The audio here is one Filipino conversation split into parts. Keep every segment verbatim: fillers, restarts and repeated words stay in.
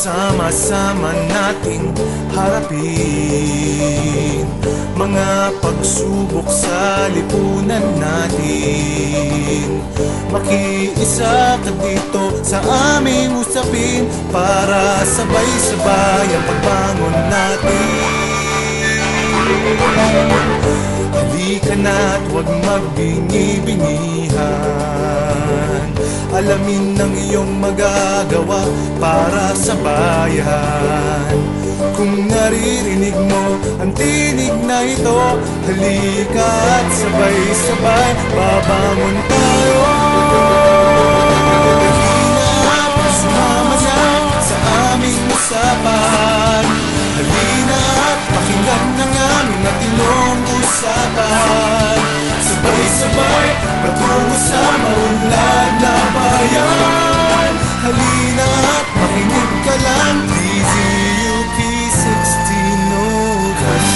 sama-sama nating harapin mga pagsubok sa lipunan natin. Makiisa ka dito sa aming usapin para sabay-sabay ang pagbangon natin. Halika na't huwag magbingi-bingihan, alamin ang iyong magagawa para sa bayan. Kung naririnig mo ang tinig na ito, halika at sabay-sabay babangon tayo. Halina at sumama na sa aming usapan. Halina at pakinggan ng aming matinong usapan. Sabay-sabay patungo sa maunlad na bayan. Halina at makinig ka lang, D Z U P sixteen oh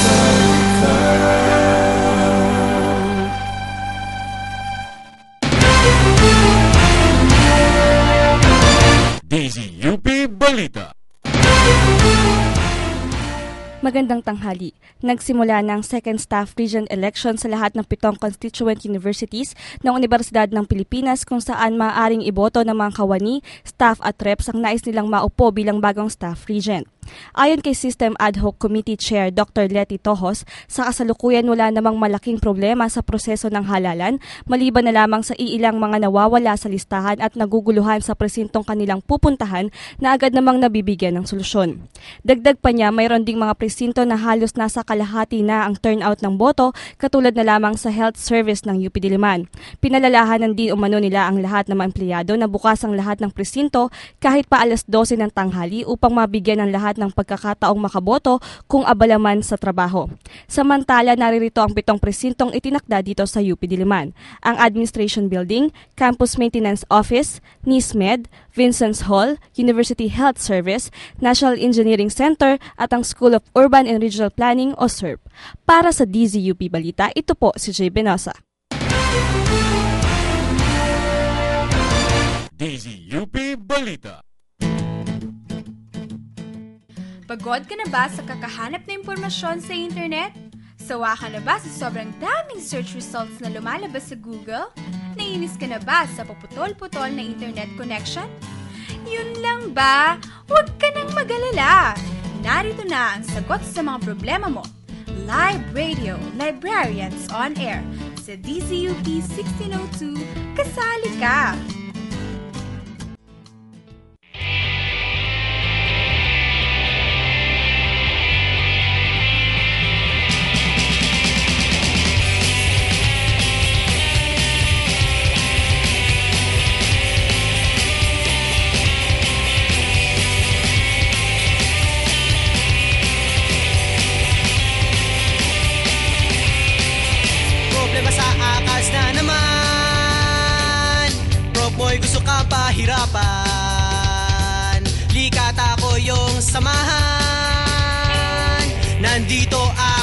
D Z U P Balita. Magandang tanghali. Nagsimula ng second staff region election sa lahat ng pitong constituent universities ng Universidad ng Pilipinas kung saan maaaring iboto ng mga kawani, staff at reps ang nais nilang maupo bilang bagong staff regent. Ayon kay System Ad Hoc Committee Chair Doctor Letty Tojos, sa kasalukuyan wala namang malaking problema sa proseso ng halalan, maliban na lamang sa iilang mga nawawala sa listahan at naguguluhan sa presintong kanilang pupuntahan na agad namang nabibigyan ng solusyon. Dagdag pa niya, mayroon ding mga presinto na halos nasa kalahati na ang turnout ng boto, katulad na lamang sa health service ng U P Diliman. Pinalalahanan din umano nila ang lahat ng mga empleyado na bukas ang lahat ng presinto kahit pa alas dose ng tanghali upang mabigyan ng lahat ng pagkakataong makaboto kung abala man sa trabaho. Samantala, naririto ang pitong presintong itinakda dito sa U P Diliman: ang Administration Building, Campus Maintenance Office, NISMED, Vincent's Hall, University Health Service, National Engineering Center at ang School of Urban and Regional Planning o S U R P. Para sa D Z U P Balita, ito po si Jay Benosa. D Z U P Balita. Pagod ka na ba sa kakahanap na impormasyon sa internet? Sawa ka na ba sa sobrang daming search results na lumalabas sa Google? Nainis ka na ba sa paputol-putol na internet connection? Yun lang ba? Huwag ka nang mag-alala! Narito na ang sagot sa mga problema mo. Live Radio Librarians on Air sa D Z U P sixteen oh two. Kasali ka! Hirapan, likat ako yung samahan. Nandito ang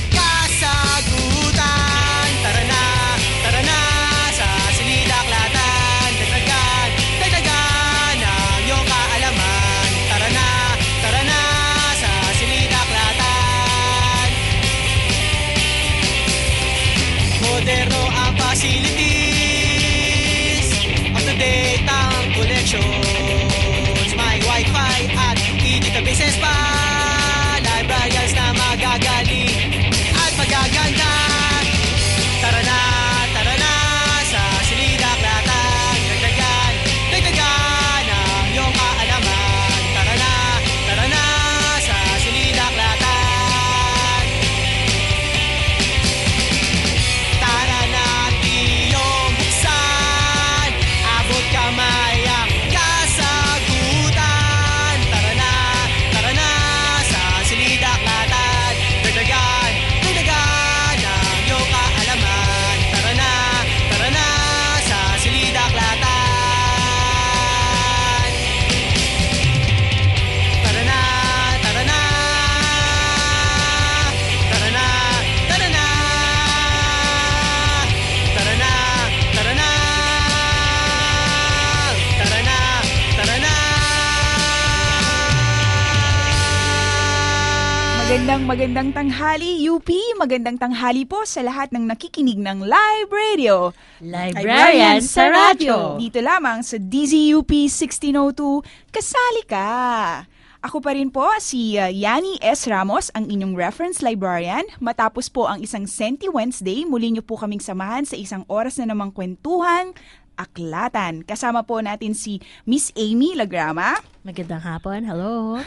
kasagutan. Tara na, tara na sa Silidaklatan. Dagdagan, dagdagan ang iyong kaalaman. Tara na, tara na sa Silidaklatan. Moderno ang facilities, up-to-date ang connections, may wifi at e-databases pa. Librarians na magagaling at magaganda. Tara na, tara na sa Silidaklatan. Dagdagan, dagdagan ang iyong kaalaman. Tara na, tara na sa Silidaklatan. Tara na tiyong buksan, abot kamay ang Magandang magandang tanghali, U P. Magandang tanghali po sa lahat ng nakikinig ng Live Radio. Librarian sa radyo. Dito lamang sa D Z U P sixteen oh two, kasali ka. Ako pa rin po si uh, Yani S. Ramos, ang inyong reference librarian. Matapos po ang isang Senti Wednesday, muli niyo po kaming samahan sa isang oras na namang kwentuhan, aklatan. Kasama po natin si Miss Amy Lagrama. Magandang hapon, hello.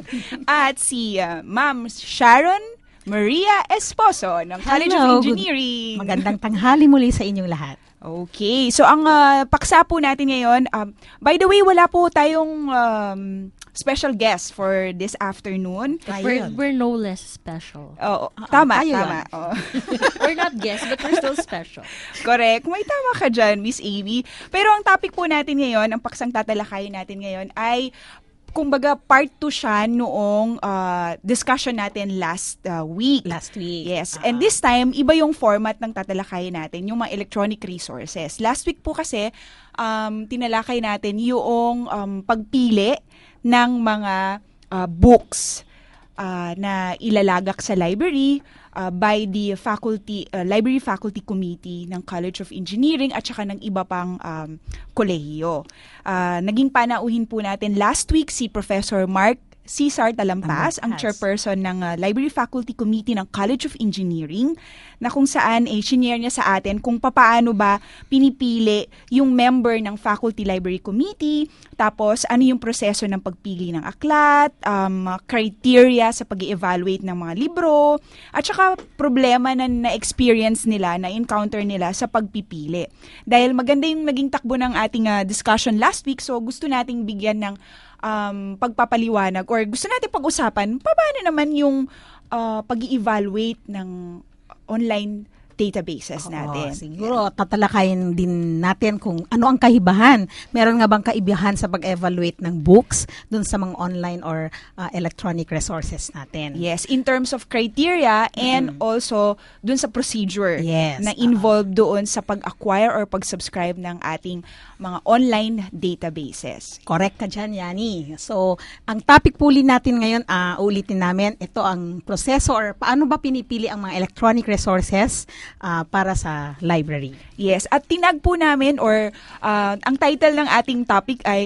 At si uh, Ma'am Sharon Maria Esposo ng College Hello. of Engineering. Magandang tanghali muli sa inyong lahat. Okay. So, ang uh, paksa po natin ngayon, um, by the way, wala po tayong um, special guest for this afternoon. We're, we're no less special. Oo. Tama, tayo tama. Oo. We're not guests, but we're still special. Correct. May tama ka dyan, Miss Amy. Pero ang topic po natin ngayon, ang paksang tatalakayin natin ngayon ay, kumbaga, part two siya noong uh, discussion natin last uh, week. Last week. Yes. Uh-huh. And this time, iba yung format ng tatalakayin natin, yung mga electronic resources. Last week po kasi, um, tinalakay natin yung um, pagpili ng mga uh, books uh, na ilalagak sa library uh, by the faculty uh, Library Faculty Committee ng College of Engineering at saka ng iba pang um, kolehiyo. Uh, naging panauhin po natin last week si Professor Mark Cesar Talampas, ang chairperson ng uh, Library Faculty Committee ng College of Engineering, na kung saan eh, shinare niya sa atin kung paano ba pinipili yung member ng Faculty Library Committee, tapos ano yung proseso ng pagpili ng aklat, um, criteria sa pag-evaluate ng mga libro, at saka problema na na-experience nila, na-encounter nila sa pagpipili. Dahil maganda yung naging takbo ng ating uh, discussion last week, so gusto nating bigyan ng um, pagpapaliwanag or gusto natin pag-usapan paano naman yung uh, pag-i-evaluate ng online databases natin. Oo, siguro tatalakayin din natin kung ano ang kahibahan. Meron nga bang kaibahan sa pag-evaluate ng books dun sa mga online or uh, electronic resources natin? Yes, in terms of criteria and mm. also dun sa procedure yes, na involved uh-huh. doon sa pag-acquire or pag-subscribe ng ating mga online databases. Correct ka dyan, Yani. So, ang topic puli natin ngayon, uh, ulitin namin, ito ang proseso or paano ba pinipili ang mga electronic resources uh, para sa library. Yes, at tinag po namin or uh, ang title ng ating topic ay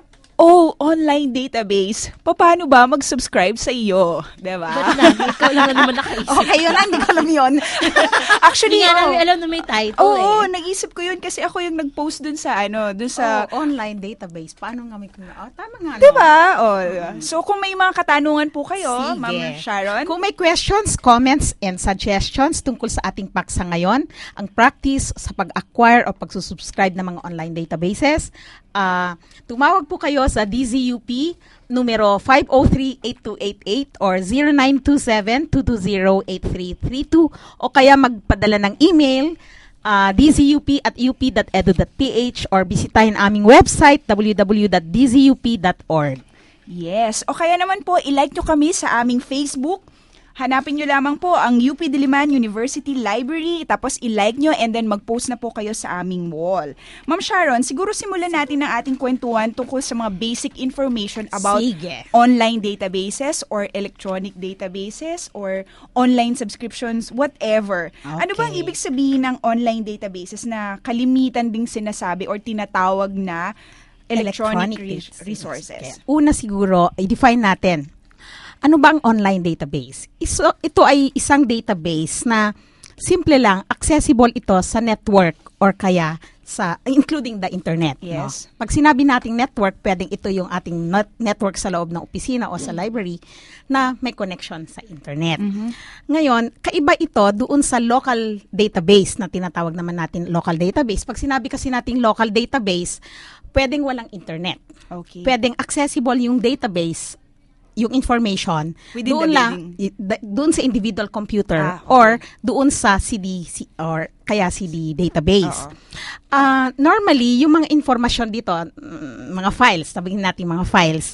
Oh, online database. Paano ba mag-subscribe sa iyo? Diba? Ba't na? Ikaw lang na naman nakaisip. Okay, yun lang. Hindi ko alam yun. Actually, hindi nga oh, namin alam na may title oh, eh. Oo, nag-isip ko yun kasi ako yung nag-post dun sa, ano, dun sa... Oh, online database. Paano nga may... Oh, tama nga. Diba? Oh, mm. So, kung may mga katanungan po kayo, Sige. Ma'am Sharon. Kung may questions, comments, and suggestions tungkol sa ating paksa ngayon, ang practice sa pag-acquire o pagsusubscribe ng mga online databases, Uh, tumawag po kayo sa D Z U P numero five oh three, eight two eight eight or zero nine two seven, two two zero, eight three three two o kaya magpadala ng email uh, d z u p at u p dot e d u dot p h or bisitahin aming website w w w dot d z u p dot org. Yes. O kaya naman po, ilike nyo kami sa aming Facebook. Hanapin nyo lamang po ang U P Diliman University Library, tapos i-like nyo and then mag-post na po kayo sa aming wall. Ma'am Sharon, siguro simulan natin ang ating kwentuhan tungkol sa mga basic information about Sige. online databases or electronic databases or online subscriptions, whatever. Okay. Ano bang ibig sabihin ng online databases na kalimitan ding sinasabi or tinatawag na electronic, electronic re- resources? Okay. Una siguro, i-define natin. Ano ba ang online database? Iso, ito ay isang database na simple lang, accessible ito sa network or kaya sa, including the internet. Yes. No? Pag sinabi nating network, pwedeng ito yung ating not, network sa loob ng opisina o sa library na may connection sa internet. Mm-hmm. Ngayon, kaiba ito doon sa local database na tinatawag naman natin local database. Pag sinabi kasi nating local database, pwedeng walang internet. Okay. Pwedeng accessible yung database, yung information within doon the lang building. i- doon sa individual computer Ah, okay. or doon sa C D C or kaya C D database. Oo. Uh, normally yung mga information dito, mm, mga files, sabihin natin mga files,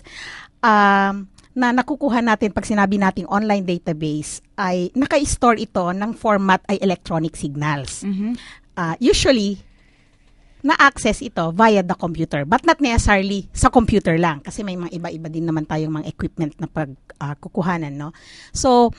um, na nakukuha natin pag sinabi nating online database ay naka-store ito ng format ay electronic signals. Mhm. Uh, usually na-access ito via the computer, but not necessarily sa computer lang kasi may mga iba-iba din naman tayong mga equipment na pagkukuhanan, no? So,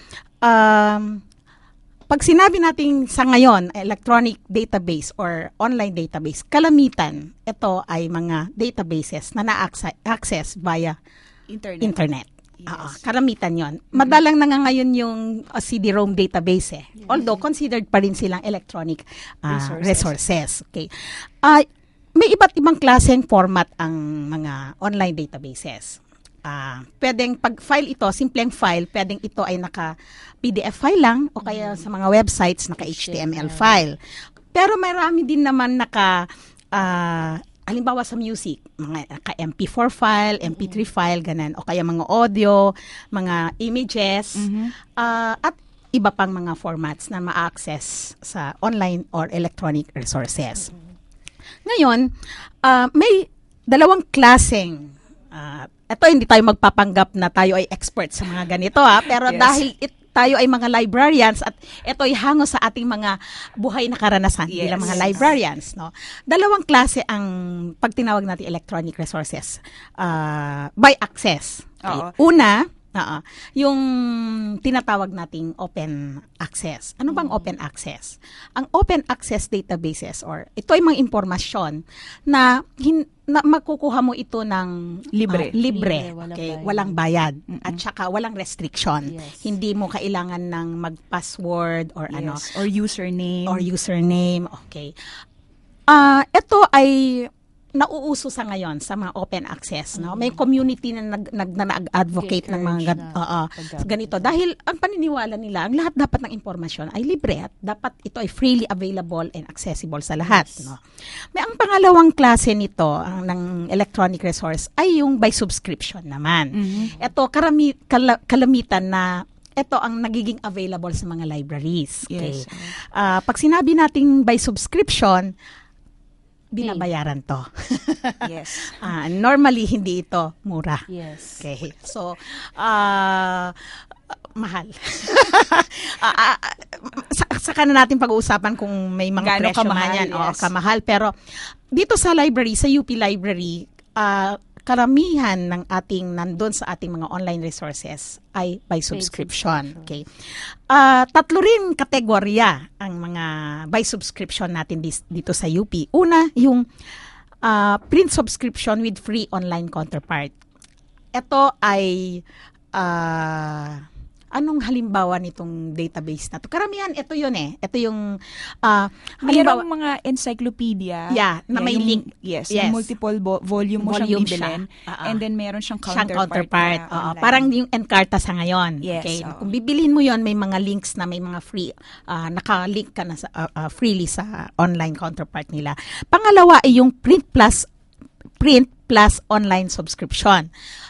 um, pag sinabi natin sa ngayon, electronic database or online database, kalamitan, ito ay mga databases na na-access via Internet. internet. Yes. Oo, karamitan yon. Madalang na nga ngayon yung uh, C D-ROM database eh. Yes. Although considered pa rin silang electronic uh, Resources. resources. Okay. Uh, may iba't ibang klaseng format ang mga online databases. Uh, pwedeng pag-file ito, simpleng file, pwedeng ito ay naka-P D F file lang o kaya sa mga websites naka-H T M L file. Pero marami din naman naka uh, halimbawa sa music, mga naka-M P four file, M P three file, ganun. O kaya mga audio, mga images, Mhm. uh, at iba pang mga formats na ma-access sa online or electronic resources. Ngayon, uh, may dalawang klaseng, uh, ito hindi tayo magpapanggap na tayo ay expert sa mga ganito ha, pero Yes. dahil it, tayo ay mga librarians at ito ay hango sa ating mga buhay na karanasan Yes. bilang mga librarians, no. Dalawang klase ang pag tinawag natin electronic resources uh, by access. Okay. Oo. Una, oo, yung tinatawag nating open access. Ano bang open access? Ang open access databases or ito ay mga impormasyon na, hin, na makukuha mo ito ng Libre. ah, libre, Libre, walang okay, bayad. walang bayad Mm-mm. at saka walang restriction. Yes. Hindi mo kailangan ng mag-password or ano Yes. Or username. or username. Okay. Ah, ito ay nauuso sa ngayon sa mga open access, no? May community na nag, nag na nag-advocate ng mga gan- Encourage na oo, paggamit ganito nito. dahil ang paniniwala nila ang lahat dapat ng impormasyon ay libre at dapat ito ay freely available and accessible sa lahat, Yes. no? May ang pangalawang klase nito ang ng electronic resource ay yung by subscription naman. Mhm. Ito karami kala- kalamitan na ito ang nagiging available sa mga libraries. Okay. Yes. Ah, pag sinabi nating by subscription, binabayaran to. Yes. Ah, normally, hindi ito mura. Yes. Okay. So, ah, mahal. Ah, ah, sa, saka na natin pag-uusapan kung may mga Gaano presyo kamahal, man yan. Oo, yes. kamahal. Pero, dito sa library, sa U P Library, ah, karamihan ng ating nandun sa ating mga online resources ay by subscription. subscription. Okay. Ah, tatlo rin kategorya ang mga by subscription natin dis- dito sa U P. Una, yung ah, print subscription with free online counterpart. Ito ay ah, anong halimbawa nitong database na to? Karamihan ito yun eh. Ito yung ah, halimbawa, Mayroong mga encyclopedia. Yeah, na may yung- link. Yes, Yes. yung multiple vo- volume mo Volume siyang bibilin. siya. Oo. And then meron siyang siyang counterpart. counterpart. na Oo, online. parang yung Encarta sa ngayon. Yes, Okay. oo. Kung bibilhin mo yon may mga links na may mga free, ah, naka-link ka na sa, ah, ah, freely sa online counterpart nila. Pangalawa ay yung print plus print plus online subscription.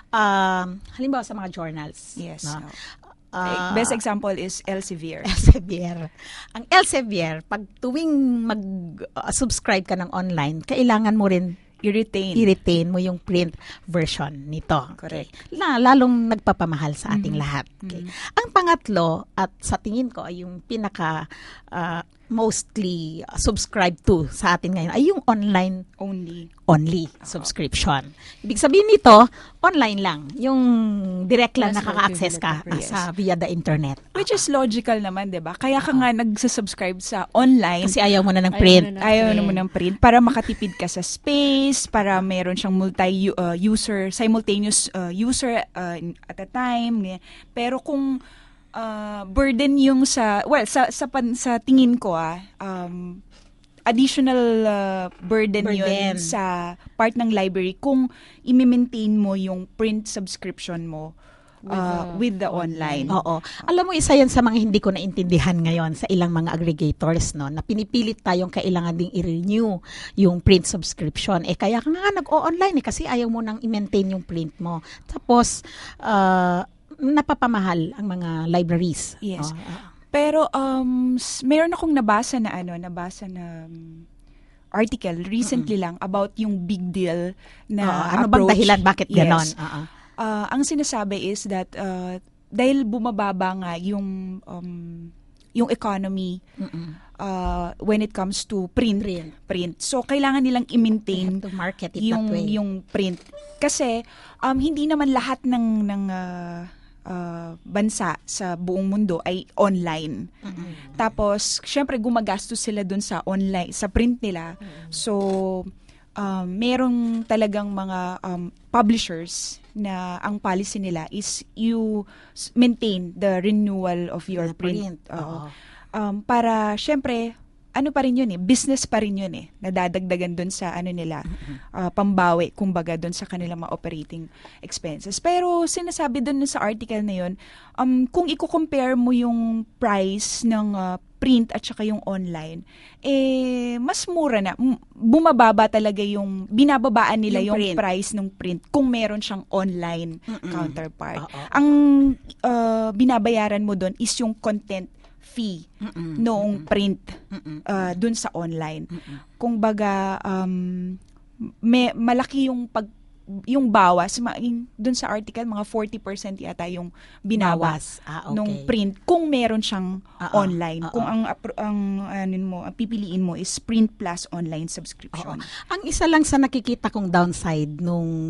Um, halimbawa sa mga journals. Yes. no? oo. Ah, Best example is Elsevier. Elsevier. Ang Elsevier, pag tuwing mag-subscribe ka ng online, kailangan mo rin I-retain. i-retain mo yung print version nito. Correct. Okay. Na, lalong nagpapamahal sa ating Mhm. lahat. Okay. Mhm. Ang pangatlo, at sa tingin ko, ay yung pinaka ah, mostly subscribed to sa atin ngayon, ay yung online Only. only subscription. Ibig sabihin nito, online lang. Yung direct lang Yes, nakaka-access ka equivalent ah, sa via the internet. Which is logical naman, di ba? Kaya ka nga nagsasubscribe sa online. Kasi ayaw mo na ng Ayaw print. mo na ng Ayaw print. naman ng print para makatipid ka sa space, para meron siyang multi-user, simultaneous uh, user uh, at a time. ganyan. Pero kung uh, burden yung sa, well, sa, sa, pan, sa tingin ko ah, um, additional uh, burden, Burden. yun sa part ng library kung i-maintain mo yung print subscription mo uh, with the online. Oo. Alam mo, isa yan sa mga hindi ko naintindihan ngayon sa ilang mga aggregators, no, na pinipilit tayong kailangan ding i-renew yung print subscription. Eh, kaya ka nga nag-o-online eh, kasi ayaw mo nang i-maintain yung print mo. Tapos, uh, napapamahal ang mga libraries. Yes. Oh, ah. Pero um s- meron akong nabasa na ano, nabasa na um, article recently lang about yung big deal na Oo, ano bang approach. dahilan? Bakit Yes. ganon? Oo. Ah, ang sinasabi is that uh, dahil bumababa nga yung um, yung economy uh, when it comes to print. Print. Print. So, kailangan nilang i-maintain to market it yung, that way. yung print. Kasi, um, hindi naman lahat ng, ng uh, uh, bansa sa buong mundo ay online. Mm-hmm. Tapos, syempre, gumagastos sila dun sa online, sa print nila. Mm-hmm. So, um, merong talagang mga um, publishers na ang policy nila is you s- maintain the renewal of your The print. print, Oo. oo. Um, para, syempre, ano pa rin yun eh, business pa rin yun eh, nadadagdagan dun sa ano nila, uh, pambawi, kumbaga dun sa kanilang mga operating expenses. Pero sinasabi dun sa article na yun, um, kung i-compare mo yung price ng uh, print at saka yung online, eh, mas mura na, M- bumababa talaga yung, binababaan nila Yung yung, print. price ng print kung meron siyang online Mm-mm. counterpart. Oo. Ang uh, binabayaran mo dun is yung content fee Mm-mm. noong print Mm-mm. uh, dun sa online. Mm-mm. Kung baga, um, may, malaki yung pag yung bawas, ma, yung, dun sa article, mga forty percent yata yung binawas Bawas. Ah, okay. nung print kung meron siyang Oo. online. Oo. Kung ang, apro- ang, ano mo, ang pipiliin mo is print plus online Oo. subscription. Ang isa lang sa nakikita kong downside nung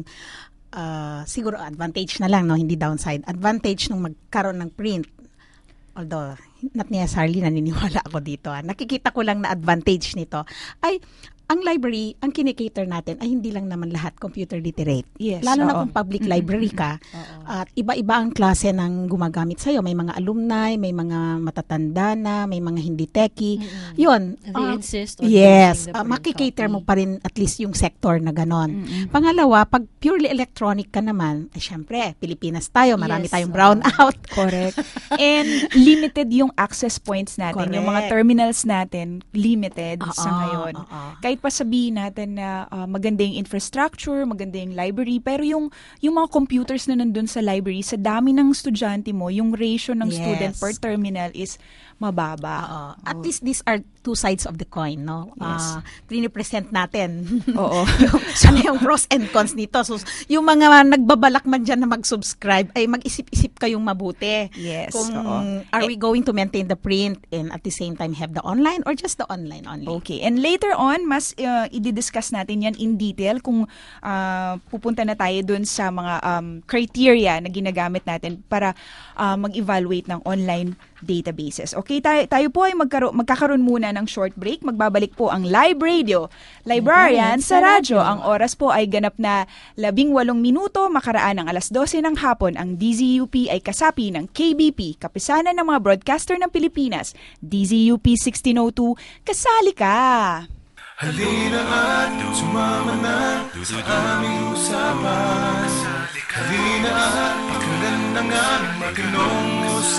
ah, siguro advantage na lang, no, hindi downside. Advantage nung magkaroon ng print. Although not necessarily naniniwala ako dito. Ah. Nakikita ko lang na advantage nito ay ang library, ang kinikater natin ay hindi lang naman lahat computer literate. Yes, Lalo na oo. kung public library ka. At iba-iba ang klase ng gumagamit sa'yo. May mga alumni, may mga matatanda na, may mga hindi techie. Yun. They ah, insist on yes. using the Uh, print makikater copy. mo pa rin at least yung sector na ganon. Pangalawa, pag purely electronic ka naman, eh syempre, Pilipinas tayo, marami Yes, tayong oo. brown out. Correct. And limited yung access points natin. Yung mga Correct. terminals natin, limited sa Oo, ngayon. oo. Kahit pa sabihin natin na uh, maganda yung infrastructure, maganda yung library, pero yung, yung mga computers na nandun sa library, sa dami ng estudyante mo, yung ratio ng Yes. student per terminal is mababa. Oo. At least these are two sides of the coin, no? Yes. Ah, pinipresent natin. Oo. yung, ano yung pros and cons nito. So, yung mga nagbabalak man dyan na mag-subscribe, ay mag-isip-isip kayong mabuti. Yes, Kung oo. are we going to maintain the print and at the same time have the online or just the online only? Okay. And later on, mas uh, i-discuss natin yan in detail kung uh, pupunta na tayo dun sa mga um, criteria na ginagamit natin para uh, mag-evaluate ng online databases. Okay, tayo, tayo po ay magkaro- magkakaroon muna ng short break. Magbabalik po ang Live Radio, Librarian sa Radyo. Ang oras po ay ganap na labing walong minuto, makaraan ng alas dose ng hapon. Ang D Z U P ay kasapi ng K B P, Kapisanan ng mga Broadcaster ng Pilipinas. D Z U P sixteen oh two, kasali ka! Halina at sumama na sa aming usapan. Halina at pakinggan ng aming matinong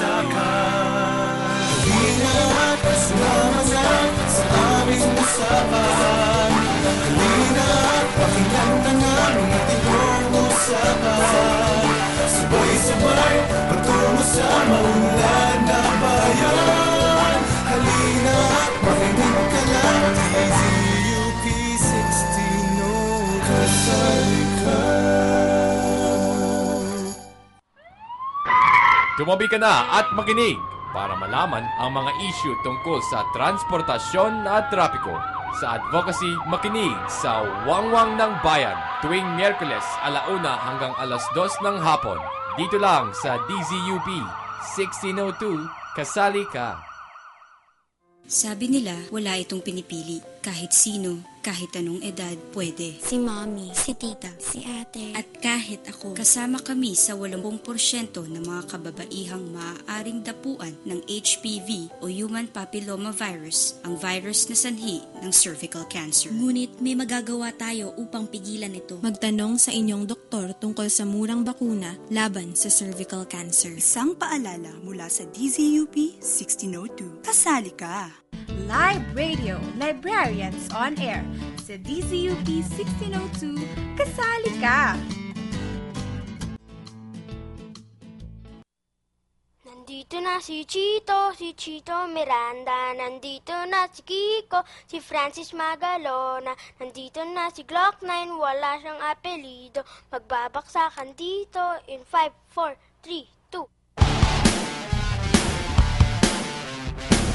usapan. Halina at sumama na sa aming usapan. Halina at pakinggan ng aming matinong usapan. Sabay-sabay patungo sa maunlad na bayan. Halina at makinig ka lang. D Z U P sixteen oh, kasali ka. Tumabi ka na at makinig para malaman ang mga issue tungkol sa transportasyon at trapiko. Sa advocacy, makinig sa Wangwang ng Bayan tuwing Miyerkules alauna hanggang alas dos ng hapon. Dito lang sa D Z U P sixteen oh two, kasali ka. Sabi nila, wala itong pinipili. Kahit sino, kahit anong edad, pwede. Si mommy, si tita, si ate. At kahit ako, kasama kami sa eighty percent ng mga kababaihang maaaring dapuan ng H P V o Human Papilloma Virus, ang virus na sanhi ng cervical cancer. Ngunit may magagawa tayo upang pigilan ito. Magtanong sa inyong doktor tungkol sa murang bakuna laban sa cervical cancer. Isang paalala mula sa D Z U P sixteen oh two. Kasali ka! Live Radio, Librarians on Air. Sa D Z U P sixteen oh two, kasali ka! Nandito na si Chito, si Chito Miranda. Nandito na si Kiko, si Francis Magalona. Nandito na si Glock nine, wala siyang apelido. Magbabaksakan dito in five, four, three, two.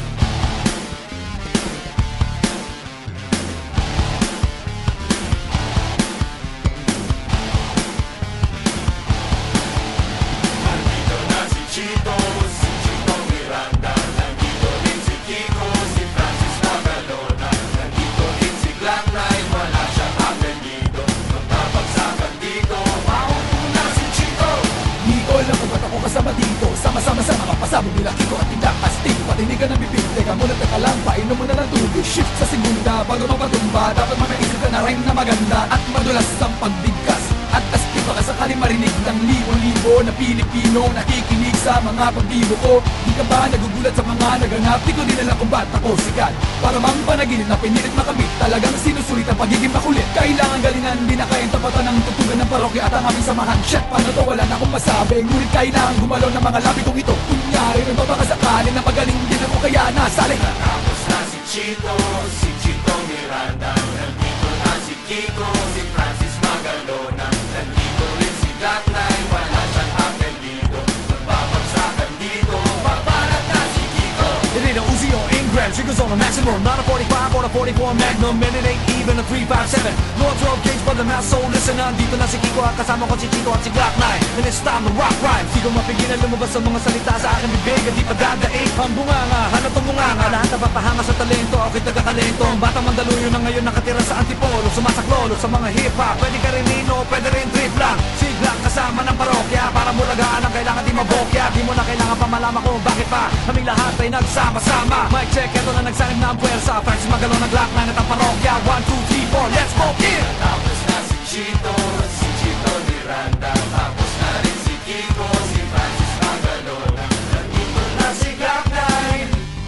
hindi ka nabibig. Teka muna, teka lang, painom mo na lang tubig. Shift sa segunda, bago mapatumba. Dapat mamaisip ka na rhyme na maganda at madulas ang pagbigkas. At astig baka sakaling marinig ng libo-libo na Pilipino nakikinig sa mga pagbibo ko. Di ka ba nagugulat sa mga naganap? Di ko din alam kung ba't ako sikat. Para mang panaginip na pinilit makamit. Talagang sinusulit ang pagiging makulit. Kailangan galingan, di na kayang tapatan ng tutugan ng parokya at ang aming samahan. Shit, paano to? Wala na akong masabi. Ngunit kailangan gumalaw ng mga labi kong ito. Kunyari rin ba baka sakali na magaling din ako kaya nasali. Natapos na si Chito, si Chito Miranda. Nandito na si Kiko, si Francis Magalona. Nandito rin si Black Nine, wala siyang apelido. Nagbabagsakan dito, papalat na si Kiko. It ain't a Uzi or Ingram, triggers on a maximum. Not a forty-five or a forty-four Magnum. And it ain't even a three five seven. No twelve gauge, but the mass soul. Listen, nandito na si Kiko at kasama ko si Chito at si Black Nine. And it's time to rock rhyme. Di ko mapigilan lumabas sa mga salita sa aking bibig. At di pa dadaig ang bunganga, hanap ang bunganga. Lahat na papahanga sa talento, ako'y taga-kalento. Ang batang Mandaluyo na ngayon nakatira sa Antipolo. Sumasaklolo sa mga hip-hop. Pwede ka rin nino, pwede rin trip lang. Sigla kasama ng parokya. Para mulagaan ang kailangan di mabokya. Di mo na kailangan pa malaman kung bakit pa kaming lahat ay nagsama-sama. Mic check, eto na nagsanib na ang puwersa. Francis Magalona, Black Nine at ang parokya. One, two, three, four, let's go! Yeah! Tapos na si Chito, si Chito Miranda. Tapos na rin si Kiko, si Francis Magalona. Nandito na si Black Nine.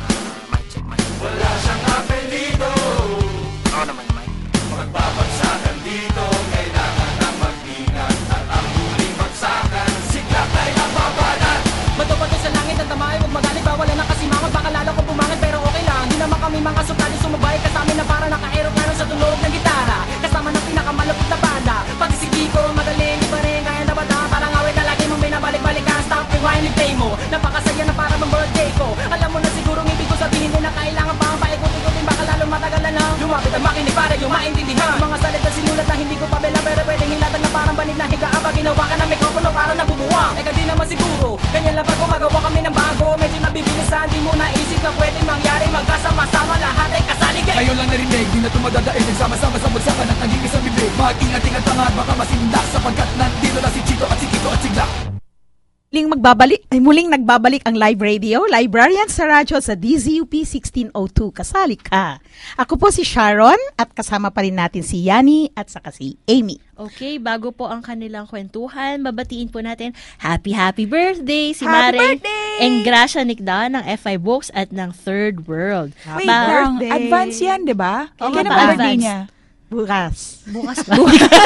Wala siyang apelido. Oo naman, Mike. Magbabagsakan dito, kailangan ng mag-ingat. At ang huling bagsakan, si Black Nine ang babalat. Bato-bato sa langit ang tamay, huwag magalit ba? Wala na kasi mangat, baka lalo ko pumangit pero okay lang. Di naman kami mga sukali sumabay kasama na para naka-aeroplano sa tunog ng gitara. Kasama ng pinakamalapit na banda. Pati si Kiko, magaling, di pa rin kaya na bata. Parang awit na lagi mong binabalik-balik ka. Stop rewind and play mo. Napakasaya na para bang birthday ko. Alam mo na sigurong ibig ko sabihin din na kailangan pa ang paikot-ikotin. Baka lalo matagalan na lumapit ang makinig para yung maintindihan. Mga salita sinulat na hindi ko pabela pero pwedeng hilatag na parang banig na higaan. Pag ginawa ka ng mikropono parang nabubuwang. Eka di naman siguro, ganyan lang pag gumagawa kami ng bago. Medyo nabibilisan, di mo naisip na pwedeng mangyari. Magkasama-sama lahat ay kasaligay. Ngayon lang narinig, di na tumadadaig. Nagsama-sama sa bagsakan at naging isang bibig. Mag-ingat-ingat tangat, baka masindak. Sapagkat nandito na si Chito at si Kiko at si Black. Muling magbabalik, ay muling nagbabalik ang live radio, Librarian sa radyo sa D Z U P sixteen oh two. Kasali ka. Ako po si Sharon at kasama pa rin natin si Yani at saka si Amy. Okay, bago po ang kanilang kwentuhan, babatiin po natin happy happy birthday si Happy Mare birthday! Engracia Nicda ng F I Books at ng Third World. Wait Ba- lang, advance yan, di ba? Oo, Kailan ba? ang birthday Advance. niya? Bukas. Bukas ba?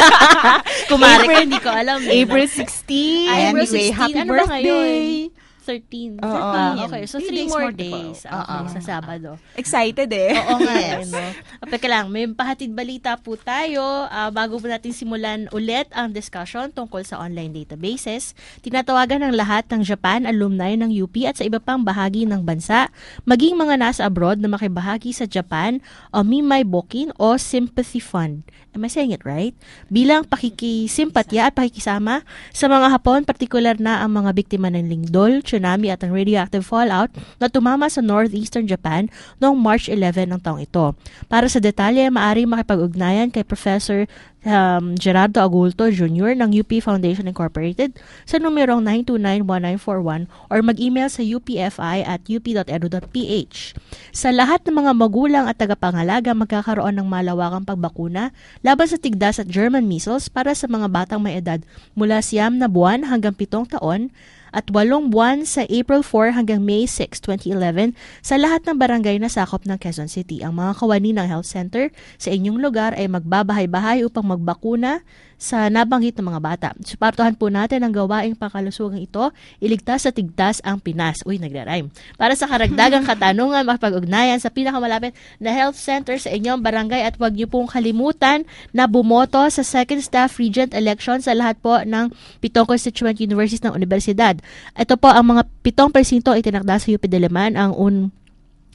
Kumare ko, hindi ko alam. April sixteenth. Ay, April Anyway, sixteen. happy Ano ba birthday. ngayon? thirteen. Oo. Ah, okay, so Three three days more more to go. days. Okay, sa Sabado. Excited eh. Oo nga, Yes. eh, no? Teka lang, may pahatid balita po tayo. Ah, bago po natin simulan ulit ang discussion tungkol sa online databases, tinatawagan ng lahat ng Japan alumni ng U P at sa iba pang bahagi ng bansa, maging mga nasa abroad na makibahagi sa Japan o Mimay Bokin o Sympathy Fund. Am I saying it right? Bilang pakikisimpatya at pakikisama sa mga Hapon, partikular na ang mga biktima ng lindol, tsunami at ang radioactive fallout na tumama sa northeastern Japan noong March eleventh ng taong ito. Para sa detalye, maaari makipag-ugnayan kay Professor um, Gerardo Agulto Junior ng U P Foundation Incorporated sa numerong nine two nine, one nine four one or mag-email sa upfi at up.edu.ph. Sa lahat ng mga magulang at tagapangalaga, magkakaroon ng malawakang pagbakuna laban sa tigdas at German measles para sa mga batang may edad mula siyam na buwan hanggang pitong taon at walong buwan sa April fourth hanggang May sixth, twenty eleven sa lahat ng barangay na sakop ng Quezon City. Ang mga kawani ng health center sa inyong lugar ay magbabahay-bahay upang magbakuna sa nabanggit ng mga bata. Suportahan po natin ang gawaing pangkalusugang ito, iligtas sa tigtas ang Pinas. Uy, nagre-rhyme. Para sa karagdagang katanungan, makipag-ugnayan sa pinakamalapit na health center sa inyong barangay at huwag niyo pong kalimutan na bumoto sa second staff regent election sa lahat po ng pitong constituent universities ng universidad. Ito po ang mga pitong presinto itinakda sa U P Diliman. Ang un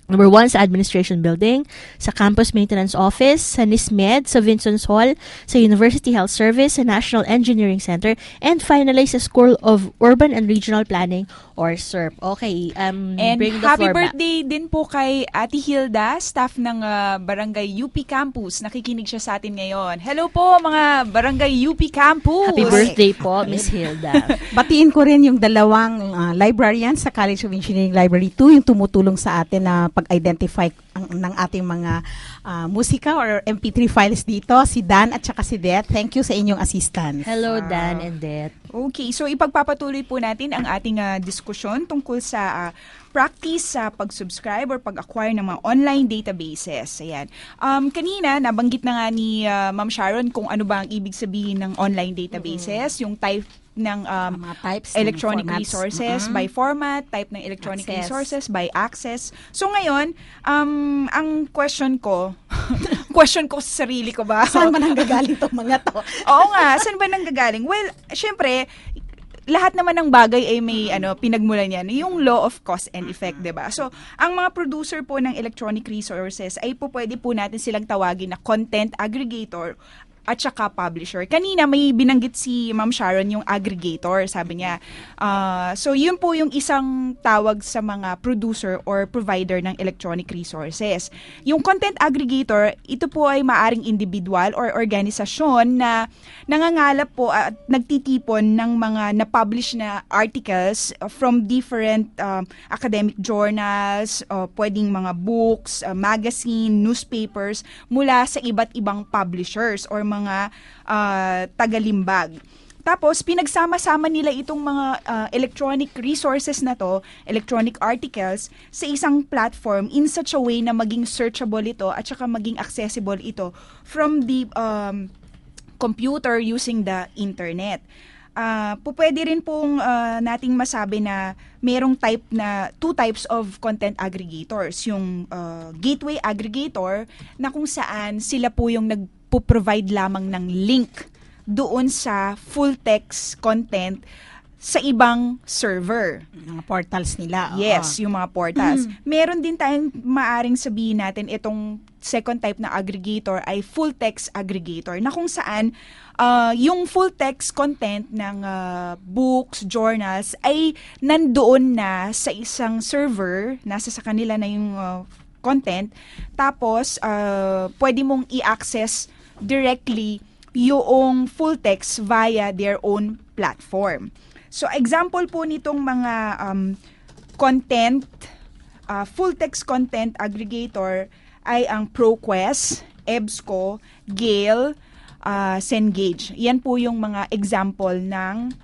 Number one, sa Administration Building, sa Campus Maintenance Office, sa NISMED, sa Vincent's Hall, sa University Health Service, sa National Engineering Center, and finally, sa School of Urban and Regional Planning, or S U R P. Okay, um, And bring the happy floor birthday din po kay Ate Hilda, staff ng uh, Barangay U P Campus. Nakikinig siya sa atin ngayon. Hello po mga Barangay U P Campus! back. Happy birthday po, Miss Hilda. Batiin ko rin yung dalawang uh, librarians sa College of Engineering Library two, yung tumutulong sa atin na pag-identify ang, ng ating mga uh, musika or M P three files dito, si Dan at saka si Det. Thank you sa inyong assistance. Hello, Dan and Det. Okay, so ipagpapatuloy po natin ang ating uh, diskusyon tungkol sa uh, practice sa pag-subscribe or pag-acquire ng mga online databases. Ayan. Um, kanina, nabanggit na nga ni uh, Ma'am Sharon kung ano ba ang ibig sabihin ng online databases, mm-hmm. yung type ng um, mga types electronic formats. resources Mm-hmm. by format, type ng electronic Access. resources by access. So ngayon, um, ang question ko, question ko sa sarili ko ba? Saan ba nanggagaling itong mga to? Oo nga, saan ba nanggagaling? Well, syempre, lahat naman ng bagay ay may ano pinagmulan yan, yung law of cause and effect, 'di ba? So, ang mga producer po ng electronic resources ay po pwede po natin silang tawagin na content aggregator at saka publisher. Kanina may binanggit si Ma'am Sharon yung aggregator, sabi niya. Uh, so yun po yung isang tawag sa mga producer or provider ng electronic resources. Yung content aggregator, ito po ay maaring individual or organisasyon na nangangalap po at nagtitipon ng mga na-publish na articles from different um, academic journals, uh, pwedeng mga books, uh, magazine, newspapers, mula sa iba't ibang publishers or mga uh, tagalimbag. Tapos, pinagsama-sama nila itong mga uh, electronic resources na to, electronic articles, sa isang platform in such a way na maging searchable ito at saka maging accessible ito from the um, computer using the internet. Uh, po pwede rin pong uh, nating masabi na merong type na two types of content aggregators. Yung uh, gateway aggregator na kung saan sila po yung nagpo-provide lamang ng link doon sa full text content sa ibang server. Mga portals nila. Yes, oo. yung mga portals. Mm. Meron din tayong maaring sabihin natin itong second type na aggregator ay full text aggregator na kung saan uh, yung full text content ng uh, books, journals ay nandoon na sa isang server, nasa sa kanila na yung uh, content, tapos uh, pwede mong i-access directly yung full text via their own platform. So, example po nitong mga um, content, uh, full text content aggregator ay ang ProQuest, EBSCO, Gale, uh, Cengage. Yan po yung mga example ng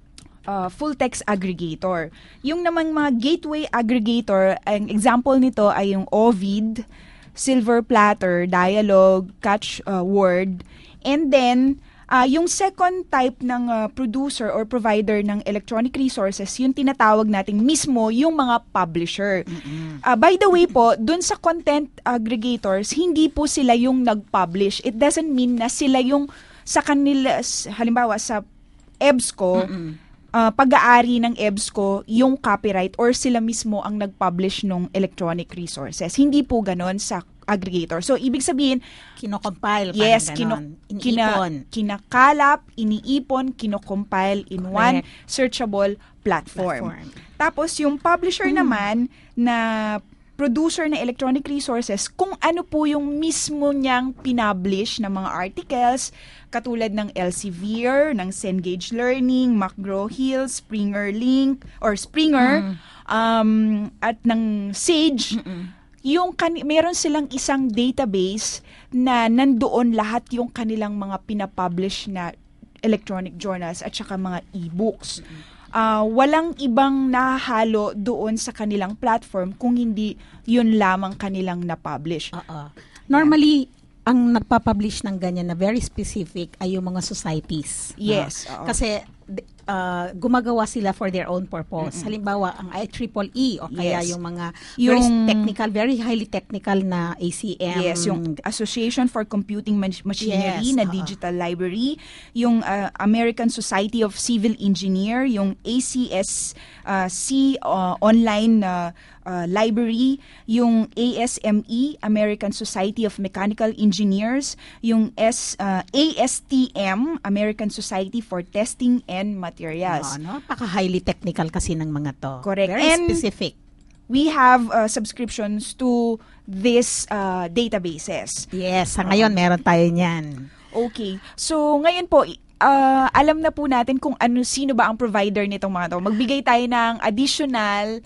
uh, full text aggregator. Yung namang mga gateway aggregator, ang example nito ay yung Ovid, Silver Platter, Dialog, Catch uh, Word, and then Uh, yung second type ng uh, producer or provider ng electronic resources, yung tinatawag natin mismo yung mga publisher. Mm-hmm. Uh, by the way po, dun sa content aggregators, hindi po sila yung nag-publish. It doesn't mean na sila yung sa kanila, halimbawa sa EBSCO, mm-hmm. uh, pag-aari ng EBSCO, yung copyright or sila mismo ang nag-publish ng electronic resources. Hindi po ganon sa aggregator. So, ibig sabihin, kino-compile, yes, kino, kina, kinakalap, iniipon, kino-compile in Correct. One searchable platform. platform. Tapos, yung publisher hmm. naman na producer ng electronic resources, kung ano po yung mismo niyang pinublish na mga articles, katulad ng Elsevier, ng Cengage Learning, McGraw-Hill, Springer Link, or Springer, hmm. um, at ng Sage, Mm-mm. yung kan- meron silang isang database na nandoon lahat yung kanilang mga pinapublish na electronic journals at saka mga e-books. Uh, walang ibang nahalo doon sa kanilang platform kung hindi yun lamang kanilang na-publish. Uh-uh. Normally, yeah. ang nagpapublish ng ganyan na very specific ay yung mga societies. Yes. Uh, kasi uh, gumagawa sila for their own purpose. Mm-mm. Halimbawa, ang I triple E o kaya Yes. yung mga Yung- very technical, very highly technical na A C M. Yes, yung Association for Computing Mach- Machinery Yes, na oo. Digital Library, yung uh, American Society of Civil Engineer, yung A C S uh, C uh, online uh, uh, library, yung A S M E, American Society of Mechanical Engineers, yung S uh, A S T M, American Society for Testing and Materials. No, napaka-highly technical kasi ng mga to. Correct. Very And specific. we have uh, subscriptions to these uh, databases. Yes, sa ngayon meron tayo niyan. Okay. So, ngayon po, uh, alam na po natin kung ano, sino ba ang provider nitong mga to. Magbigay tayo ng additional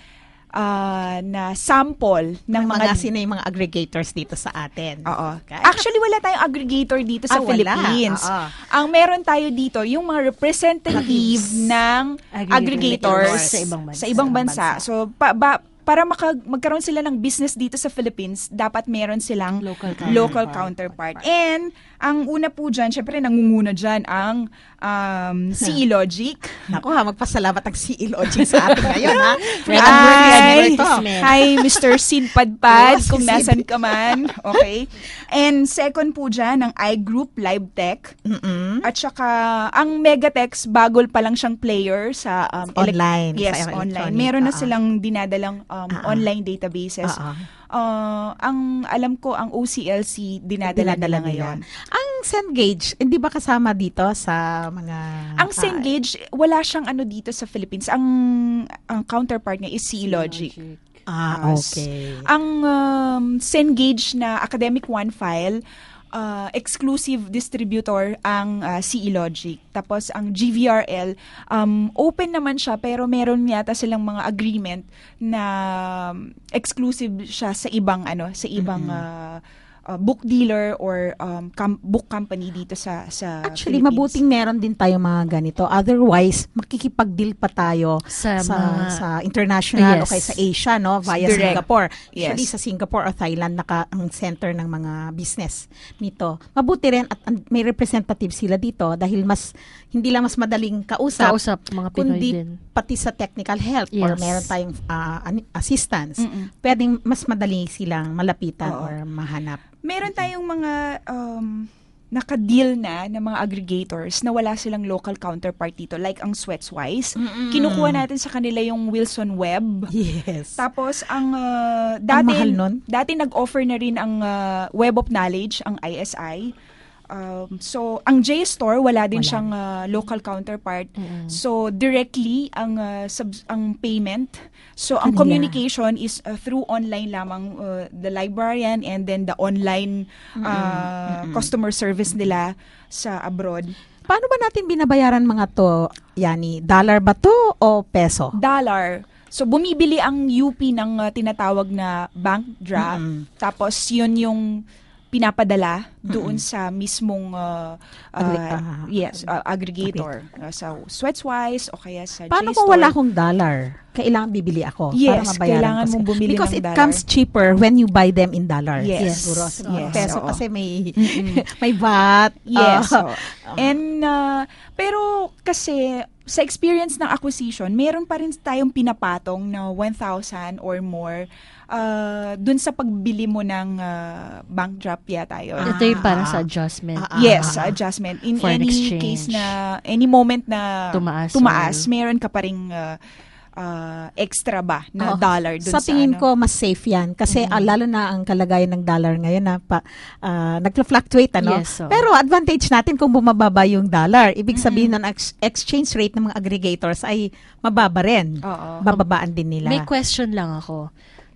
uh, na sample ng Ng mga, mga... sino yung mga aggregators dito sa atin. Oo. Okay. Actually, wala tayong aggregator dito sa Ah, wala. Philippines. Oo. Ang meron tayo dito, yung mga representative ng aggregators sa ibang bansa. Sa ibang bansa. So, pa, ba, para maka, magkaroon sila ng business dito sa Philippines, dapat meron silang Local local counterpart. counterpart. And, ang una po dyan, syempre nangunguna dyan ang um, C E Logic. Naku ha, magpasalamat ang C E Logic sa atin ngayon ha. Free Hi, advertisement. hi Mister Sid Padpad, Oh, si kung Sid. nasan ka man. Okay. And second po dyan, ang iGroup LiveTech. Mm-mm. At saka, ang Megatex, bagol pa lang siyang player sa um, elec- Online, Yes, sa online. electronic, Meron na ah. silang dinadalang um, Ah, ah. online databases. Ah, ah. Uh, ang alam ko, ang O C L C dinadala nila ngayon. Ang Cengage, hindi ba kasama dito sa mga... Ang Cengage, wala siyang ano dito sa Philippines. Ang ang counterpart niya is C E Logic. Ah, Yes. okay. Ang um, Cengage na Academic One File, uh, exclusive distributor ang uh, C E Logic. Tapos ang G V R L, um, open naman siya pero meron yata silang mga agreement na um, exclusive siya sa ibang ano, sa ibang uh, uh, book dealer or um, com- book company dito sa sa Actually, Philippines. mabuting meron din tayo mga ganito. Otherwise, makikipag-deal pa tayo Sa sa, mga- sa international Yes. o kaya sa Asia, no? Via Direct. Singapore. Usually, Yes. sa Singapore o Thailand, naka, ang center ng mga business nito. Mabuti rin at an- may representative sila dito dahil mas, hindi lang mas madaling kausap, Kausap mga Pinoy kundi din. pati sa technical help or Yes. meron tayong ah, an- assistance. Mm-mm. Pwedeng mas madali silang malapitan Oo. or mahanap. Meron tayong mga um, naka-deal na ng mga aggregators na wala silang local counterpart dito. Like ang Sweatswise. Mm-mm. Kinukuha natin sa kanila yung Wilson Web. Yes. Tapos ang uh, dati, mahal nun? dati nag-offer na rin ang uh, Web of Knowledge, ang I S I. Um, so, ang JSTOR, wala din Wala. siyang uh, local counterpart. So, directly ang uh, subs- ang payment. So, ang Kanila. communication is uh, through online lamang, uh, the librarian and then the online uh, customer service nila sa abroad. Paano ba natin binabayaran mga to, Yani? Dollar ba to o peso? Dollar. So, bumibili ang U P ng uh, tinatawag na bank draft. Mm-mm. Tapos, yun yung pinapadala doon sa mismong uh, uh, Agri- ah, yes, uh, aggregator. Uh, sa Sweatswise o kaya sa Paano JSTOR. kung wala akong dollar? Kailangan bibili ako para Yes, mabayaran kailangan ko. mong sila. bumili Because ng it dollar. comes cheaper when you buy them in dollars. Yes. Siguro. Yes, Peso oo. kasi may may V A T. Yes. Ah, so, and uh, pero kasi sa experience ng acquisition, meron pa rin tayong pinapatong na one thousand or more uh, dun sa pagbili mo ng uh, bank draft yata yun. Ito yung parang sa adjustment. Ah, ah, Yes, ah, ah. adjustment. In Foreign any exchange. case na, any moment na Tumaas tumaas or- meron ka pa ring uh, uh, extra ba Oo. na dollar dun Sa sa, tingin ano. ko, mas safe yan. Kasi ah, lalo na ang kalagayan ng dollar ngayon na pa, ah, nagfluctuate, ano? Yes, oo. Pero advantage natin kung bumababa yung dollar. Ibig sabihin ng ex- exchange rate ng mga aggregators ay mababa rin. Oo. Bababaan din nila. May question lang ako.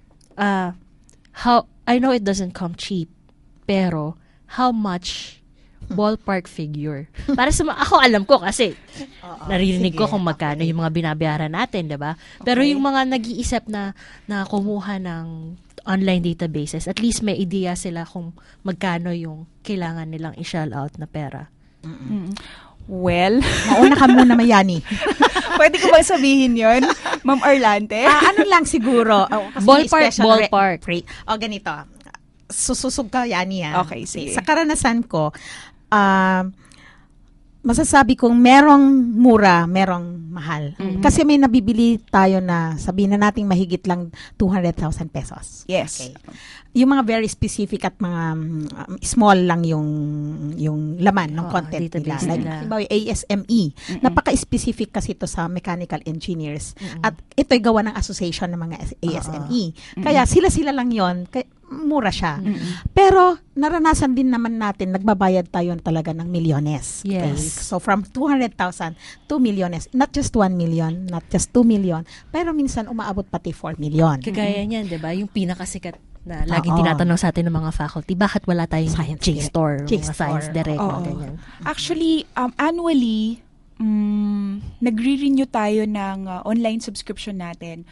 Uh, how I know it doesn't come cheap, pero how much ballpark figure? Para sa ma- ako alam ko kasi naririnig ko sige, kung magkano yung mga binabayaran natin, 'di ba? Pero Okay. yung mga nag-iisip na na kumuha ng online databases, at least may idea sila kung magkano yung kailangan nilang i-shell out na pera. Mm. Well, Mauna ka muna, Mayani. pwede ko bang sabihin yon, Ma'am Arlante? Ah, ano lang siguro. Oh, kasi may Ballpark, special ballpark. Re- o, ganito. Sususog ka, Yani. ah. Okay, sige. Sa karanasan ko, um, masasabi kong merong mura, merong mahal. Mhm. Kasi may nabibili tayo na sabihin na nating mahigit lang two hundred thousand pesos. Yes. Okay. Yung mga very specific at mga um, small lang yung yung laman ng Oo, content nila. database Like, nila. halimbawa, A S M E. Mm-mm. Napaka-specific kasi ito sa mechanical engineers. At ito'y gawa ng association ng mga A S M E. Kaya sila-sila lang yon. Kaya mura siya. Pero naranasan din naman natin, nagbabayad tayo talaga ng milyones. Okay? Yes. So from two hundred thousand to milyones. Not just one million, not just two million, pero minsan umaabot pati four million. Kagaya niyan, 'di ba? Yung pinakasikat na laging Oo. tinatanong sa atin ng mga faculty, bakit wala tayong Science J-Store, direct. mga Science J-Store. Direct, mga Oo. ganyan. Actually, um, annually, um, nagre-renew tayo ng uh, online subscription natin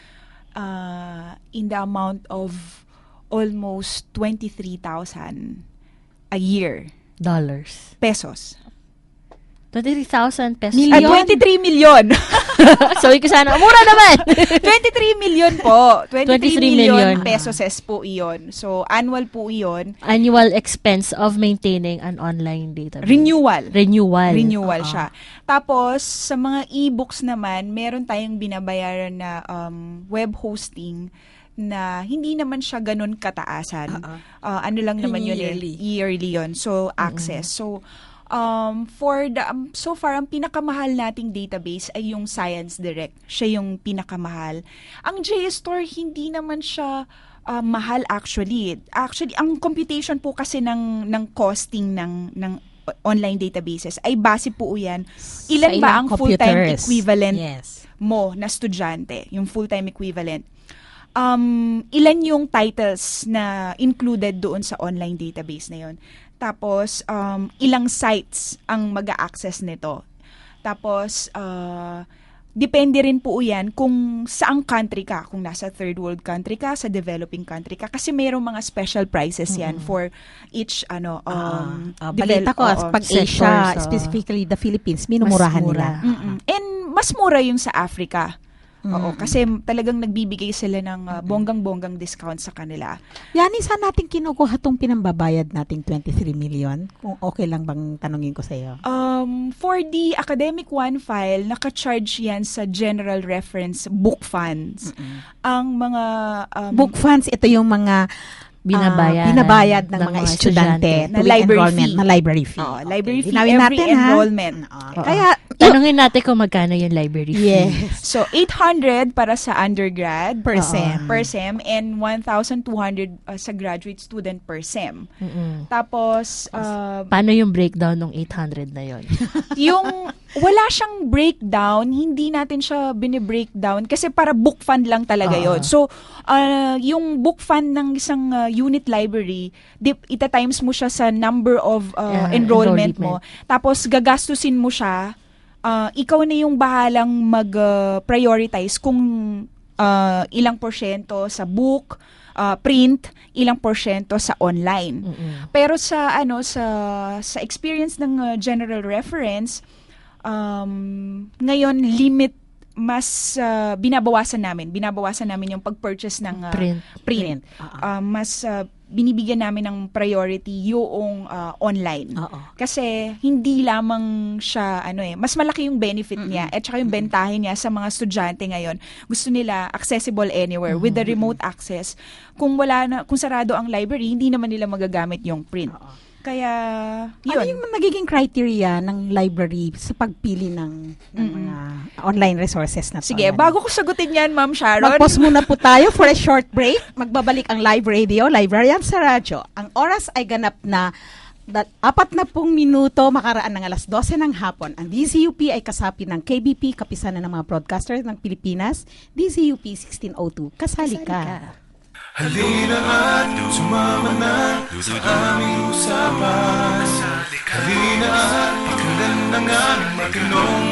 uh, in the amount of almost twenty-three thousand a year. Dollars. Pesos. twenty-three thousand pesos. Ah, twenty-three million. Sabi ko sana, mura naman! twenty-three million po. twenty-three twenty-three million million. pesos po iyon. So, annual po iyon. Annual expense of maintaining an online database. Renewal. Renewal. Renewal Oo. siya. Tapos, sa mga e-books naman, meron tayong binabayaran na um, web hosting na hindi naman siya ganun kataasan. Uh, ano lang naman yun Yearly. eh. Yearly yun. So, access. So, um, for the, um, so far, ang pinakamahal nating database ay yung Science Direct. Siya yung pinakamahal. Ang JSTOR, hindi naman siya uh, mahal actually. Actually, ang computation po kasi ng, ng costing ng, ng online databases ay base po yan. Ilan Sa ba ilang ang full-time computers? equivalent Yes. mo na estudyante? Yung full-time equivalent. Um, ilan yung titles na included doon sa online database na yon? Tapos, um, ilang sites ang mag-a-access nito? Tapos, uh, depende rin po yan kung saang country ka. Kung nasa third world country ka, sa developing country ka. Kasi mayroong mga special prices yan for each, ano, um, Ah, devel- balita ko, oo, pag sectors, Asia, oo. specifically the Philippines, minumurahan Mas mura. nila. Mm-mm. And mas mura yung sa Africa. Oo, kasi talagang nagbibigay sila ng uh, bonggang-bonggang discount sa kanila. Yani, saan natin kinukuha tong pinambabayad nating twenty-three million? Kung okay lang bang tanungin ko sa iyo? Um, for the academic one file, naka-charge yan sa general reference book funds. Ang mga um, Book funds, ito yung mga Binabayaran ah, binabayad ng, ng mga mga estudyante estudyante. Na tuwing library enrollment, fee. na library fee. Oh, library fee Linawin every natin, ha? enrollment. Oo. Kaya, Tanungin natin kung magkano yung library fee. yes. So, eight hundred para sa undergrad Per Oo. sem. per sem and one thousand two hundred uh, sa graduate student per sem. Mm-mm. Tapos, uh, Paano yung breakdown ng eight hundred na yon? yung wala siyang breakdown, hindi natin siya bini-breakdown kasi para book fund lang talaga Oo. yon. So, uh, yung book fund ng isang uh, unit library, dip, ita-times mo siya sa number of uh, Yeah, enrollment, enrollment. mo. Tapos, gagastusin mo siya. Uh, ikaw na yung bahalang mag-prioritize kung uh, ilang porsyento sa book, uh, print, ilang porsyento sa online. Mm-mm. Pero sa ano sa sa experience ng uh, general reference, um, ngayon limit mas uh, binabawasan namin. Binabawasan namin yung pag-purchase ng uh, Print. print. Uh, mas uh, binibigyan namin ng priority yung uh, online. Oo. Kasi hindi lamang siya ano eh, mas malaki yung benefit niya at saka yung bentahin niya sa mga estudyante ngayon. Gusto nila accessible anywhere with the remote access. Kung wala na kung sarado ang library, hindi naman nila magagamit yung print. Kaya yun. Ano yung nagiging criteria ng library sa pagpili ng, ng mga online resources na to? Sige, Yan. bago ko sagutin yan, Ma'am Sharon. Mag-pause muna po tayo for a short break. Magbabalik ang live radio, Librarian sa Radyo. Ang oras ay ganap na dat, apat na pong minuto makaraan ng alas dose ng hapon. Ang D Z U P ay kasapi ng K B P, Kapisanan ng mga Broadcasters ng Pilipinas, D Z U P sixteen oh two. Kasali ka. Halina at sumama na sa aming usapan. Halina at pakinggan ang aming maginong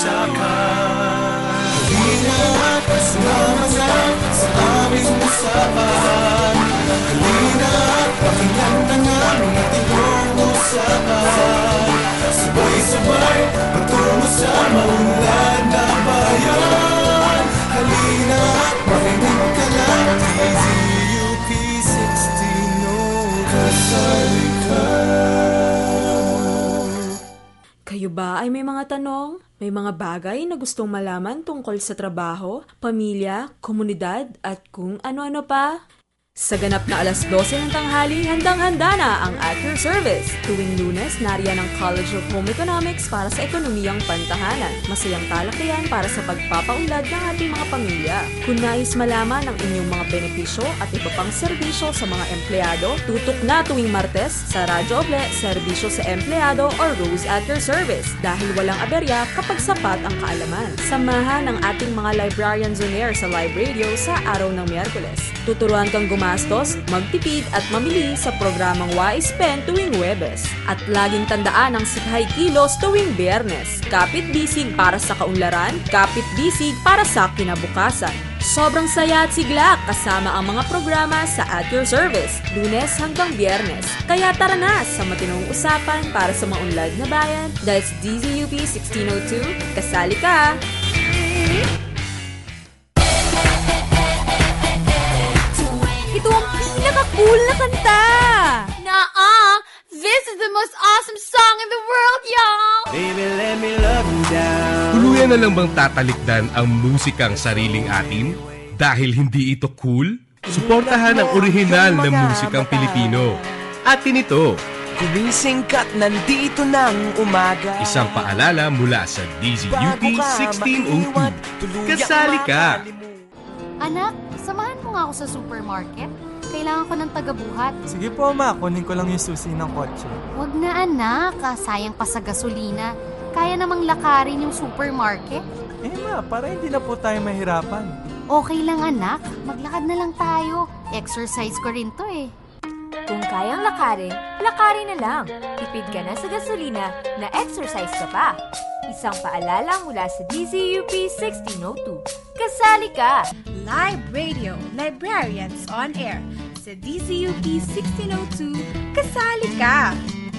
usapan. Halina at sumama na sa aming usapan. Halina at pakinggan ang aming maginong usapan. Sabay-sabay patungo sa maunlad na bayan. Halina at makinig ka lang. D Z U P sixteen oh, kasali ka. Kayo Kayo ba ay may mga tanong? May mga bagay na gustong malaman tungkol sa trabaho, pamilya, komunidad, at kung ano-ano pa? Sa ganap na alas dose ng tanghali, handang-handa na ang At Your Service. Tuwing Lunes, nariyan ang College of Home Economics para sa ekonomiyang pantahanan. Masayang talakayan para sa pagpapaunlad ng ating mga pamilya. Kung nais malaman ang inyong mga benepisyo at iba pang serbisyo sa mga empleyado, tutok na tuwing Martes sa Radyo Oble, Serbisyo sa Empleyado or Rose At Your Service. Dahil walang aberya kapag sapat ang kaalaman. Samahan ang ating mga librarians on air sa Live Radio sa araw ng Miyerkules. Tuturuan kang gumastos, magtipid at mamili sa programang Wise Pen tuwing Huwebes. At laging tandaan ang Sikhay Kilos tuwing Biyernes. Kapit bisig para sa kaunlaran, kapit bisig para sa kinabukasan. Sobrang saya at sigla kasama ang mga programa sa At Your Service, Lunes hanggang Biyernes. Kaya tara na sa matinong usapan para sa maunlad na bayan. That's D Z U P sixteen oh two, kasali ka! Ito ang pinaka-cool na kanta! Naa! This is the most awesome song in the world, y'all! Baby, let me love you down. Tuluyan na lang bang tatalikdan ang musikang sariling atin? Dahil hindi ito cool? Suportahan ang orihinal na musikang Pilipino. Atin ito. Kumisingkat, nandito ng umaga. Isang paalala mula sa D Z U P sixteen oh two. Kasali ka! Anak, samahan mo nga ako sa supermarket. Kailangan ko ng tagabuhat. Sige po, ma. Kunin ko lang yung susi ng kotse. Huwag na, anak. Sayang pa sa gasolina. Kaya namang lakarin yung supermarket. Eh, ma, para hindi na po tayo mahirapan. Okay lang, anak. Maglakad na lang tayo. Exercise ko rin to eh. Kung kayang lakarin, lakarin na lang. Tipid ka na sa gasolina, na exercise ka pa. Isang paalala mula sa D Z U P sixteen oh two. Kasali ka! Live Radio, Librarians on Air. Sa D Z U P sixteen oh two, kasali ka!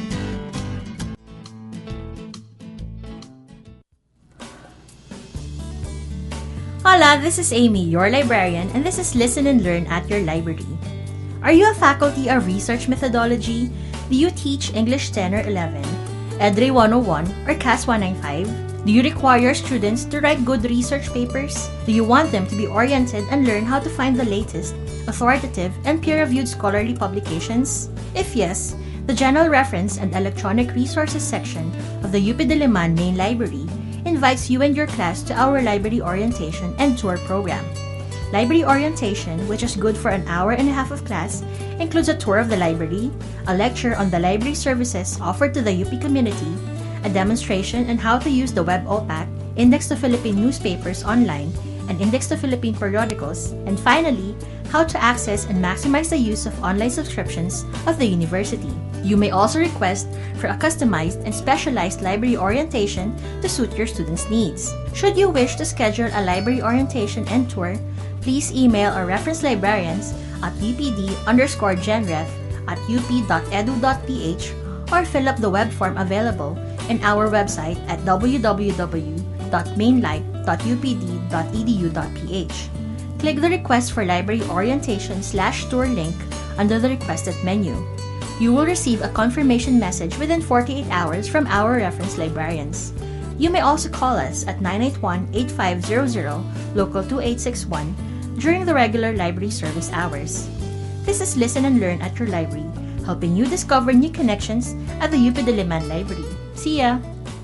Hola, this is Amy, your librarian, and this is Listen and Learn at Your Library. Are you a faculty of research methodology? Do you teach English ten or eleven, E D R I one oh one, or C A S one ninety-five? Do you require students to write good research papers? Do you want them to be oriented and learn how to find the latest, authoritative, and peer-reviewed scholarly publications? If yes, the General Reference and Electronic Resources section of the U P Diliman Main Library invites you and your class to our library orientation and tour program. Library orientation, which is good for an hour and a half of class, includes a tour of the library, a lecture on the library services offered to the U P community, a demonstration on how to use the Web O P A C, Index to Philippine Newspapers online, and Index to Philippine Periodicals, and finally, how to access and maximize the use of online subscriptions of the university. You may also request for a customized and specialized library orientation to suit your students' needs. Should you wish to schedule a library orientation and tour, please email our reference librarians at upd underscore genref at up.edu.ph or fill up the web form available in our website at w w w dot mainlife dot u p d dot e d u dot p h. Click the Request for Library Orientation slash tour link under the requested menu. You will receive a confirmation message within forty-eight hours from our reference librarians. You may also call us at nine eight one, eight five zero zero, local two eight six one, during the regular library service hours. This is Listen and Learn at Your Library, helping you discover new connections at the U P Diliman Library. See ya!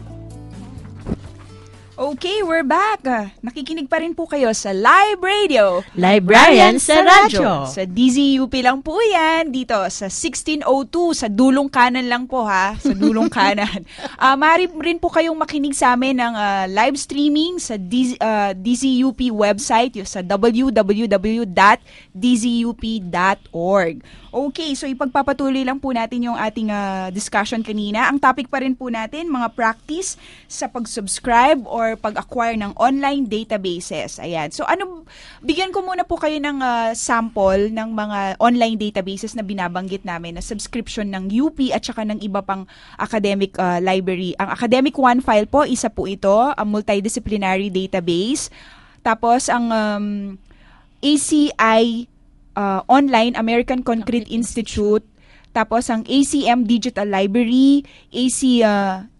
Okay, we're back. Nakikinig pa rin po kayo sa Live Radio. Librarian sa radyo. Sa D Z U P lang po yan. Dito sa sixteen oh two, sa dulong kanan lang po ha. Sa dulong kanan. Uh, Maaari rin po kayong makinig sa amin ng uh, live streaming sa D Z, uh, D Z U P website, yung sa w w w dot d z u p dot org. Okay, so ipagpapatuloy lang po natin yung ating uh, discussion kanina. Ang topic pa rin po natin, mga practice sa pag-subscribe or pag-acquire ng online databases. Ayan. So ano, bigyan ko muna po kayo ng uh, sample ng mga online databases na binabanggit namin na subscription ng U P at saka ng iba pang academic uh, library. Ang Academic OneFile po, isa po ito, ang multidisciplinary database. Tapos ang um, A C I Uh, online, American Concrete Institute, tapos ang A C M Digital Library, A C uh,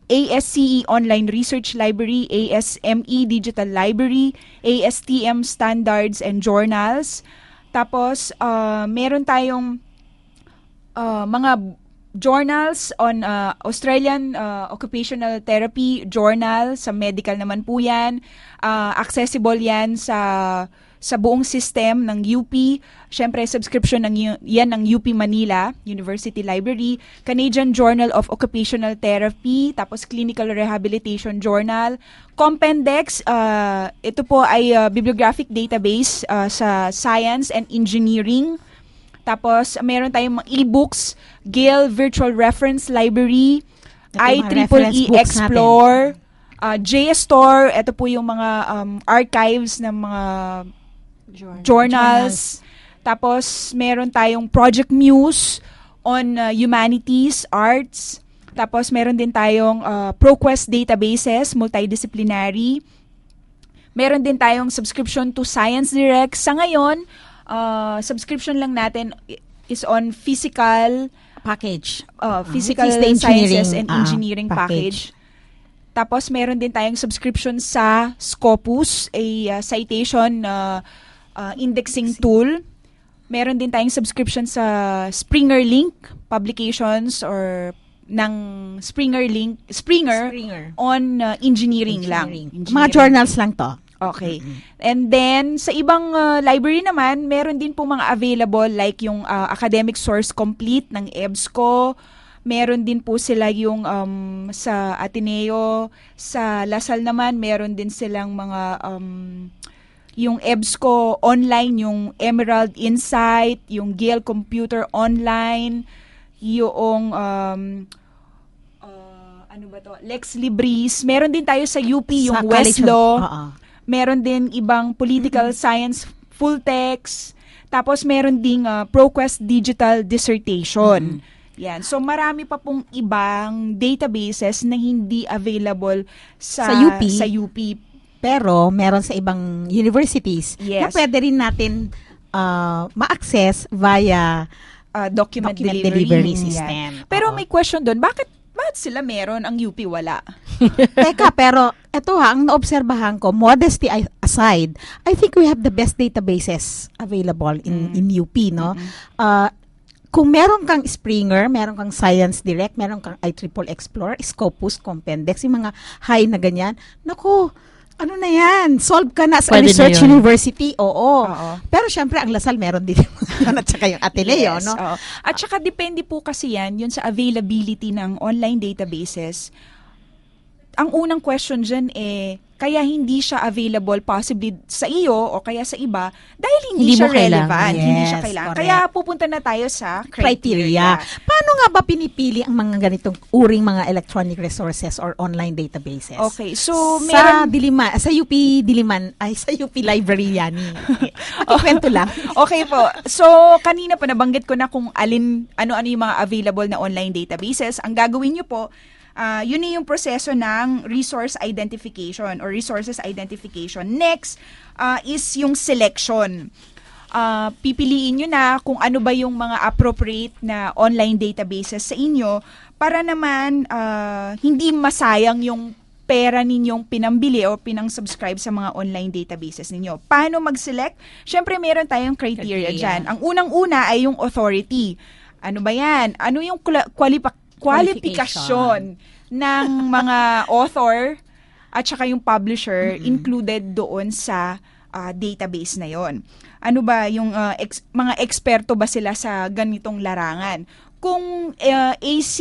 A S C E Online Research Library, A S M E Digital Library, A S T M Standards and Journals. Tapos, uh, meron tayong uh, mga journals on uh, Australian uh, Occupational Therapy Journal, sa medical naman po yan. Uh, accessible yan sa sa buong system ng U P. Siyempre, subscription ng, yan ng U P Manila University Library. Canadian Journal of Occupational Therapy, tapos Clinical Rehabilitation Journal. Compendex, uh, ito po ay uh, bibliographic database uh, sa science and engineering. Tapos, meron tayong mga e-books, Gale Virtual Reference Library, I triple E Explore, uh, JSTOR, ito po yung mga um, archives ng mga Journal. journals. Tapos, meron tayong Project Muse on uh, humanities, arts. Tapos, meron din tayong uh, ProQuest databases, multidisciplinary. Meron din tayong subscription to Science Direct. Sa ngayon, Uh, subscription lang natin is on physical package. Uh, physical uh, sciences and engineering uh, package. package. Tapos meron din tayong subscription sa Scopus, a uh, citation uh, uh, indexing tool. Meron din tayong subscription sa Springer Link publications or ng Springer Link Springer, Springer. on uh, engineering, engineering lang. Engineering. Mga journals lang to. Okay. Mm-hmm. And then, sa ibang uh, library naman, meron din po mga available like yung uh, Academic Source Complete ng E B S C O. Meron din po sila yung um, sa Ateneo. Sa Lasal naman, meron din silang mga um, yung E B S C O online, yung Emerald Insight, yung Gale Computer Online, yung um, uh, ano ba to? Lex Libris. Meron din tayo sa U P, yung Westlaw. Uh-uh. Meron din ibang political mm-hmm. science full text. Tapos meron ding uh, ProQuest digital dissertation. Mm-hmm. Yan. So marami pa pong ibang databases na hindi available sa, sa U P. Sa U P. Pero meron sa ibang universities yes. na pwede rin natin uh, ma-access via uh, document, document delivery, delivery system. Yan. Pero uh-huh. may question doon, bakit Bakit sila meron, ang U P wala? Teka, pero eto ha, ang naobserbahan ko, modesty aside, I think we have the best databases available in mm. in U P, no? Mm-hmm. Uh, kung meron kang Springer, meron kang Science Direct, meron kang I triple E Explore, Scopus, Compendex, yung mga high na ganyan, naku, ano na yan? Solve ka na sa Pwede research na university. Oo. Oo. Pero syempre, ang Lasal meron din at saka yung Ateneo, yes, no? Oo. At saka depende po kasi yan, yun sa availability ng online databases. Ang unang question dyan eh, kaya hindi siya available possibly sa iyo o kaya sa iba dahil hindi, hindi siya relevant. Yes, hindi siya kailangan. correct. Kaya pupunta na tayo sa criteria. criteria. Paano nga ba pinipili ang mga ganitong uring mga electronic resources or online databases? Okay, so sa meron... Diliman, sa U P Diliman, ay sa U P Library yan. Makikwento lang. Okay po. So, kanina pa nabanggit ko na kung alin, ano-ano yung mga available na online databases. Ang gagawin nyo po, Uh, yun yung proseso ng resource identification or resources identification. Next uh, is yung selection. Uh, pipiliin nyo na kung ano ba yung mga appropriate na online databases sa inyo para naman uh, hindi masayang yung pera ninyong pinambili o pinang-subscribe sa mga online databases ninyo. Paano mag-select? Siyempre, meron tayong criteria, criteria. dyan. Ang unang-una ay yung authority. Ano ba yan? Ano yung qualification? Qualification ng mga author at saka yung publisher mm-hmm. included doon sa uh, database na yon. Ano ba yung uh, ex- mga eksperto ba sila sa ganitong larangan? Kung uh, A C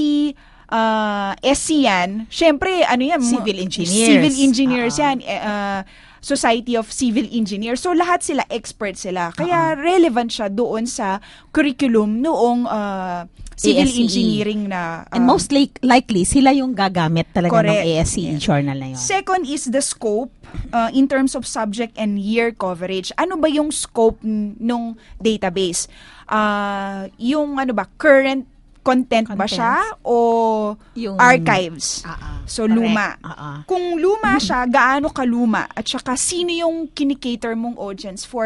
uh, S C yan, syempre ano yan? Civil engineers. Civil engineers uh-huh. yan. Uh, Society of Civil Engineers. So, lahat sila, expert sila. Kaya, uh-huh. relevant siya doon sa curriculum noong uh, civil A S C E engineering na... Uh, And most like, likely, sila yung gagamit talaga correct. ng A S C E yeah. journal na yun. Second is the scope uh, in terms of subject and year coverage. Ano ba yung scope n- nung database? Uh, yung ano ba, current content Contents. ba siya o yung archives? Uh-uh. So, correct. Luma. Uh-uh. Kung luma siya, gaano kaluma? At saka, sino yung kinikater mong audience for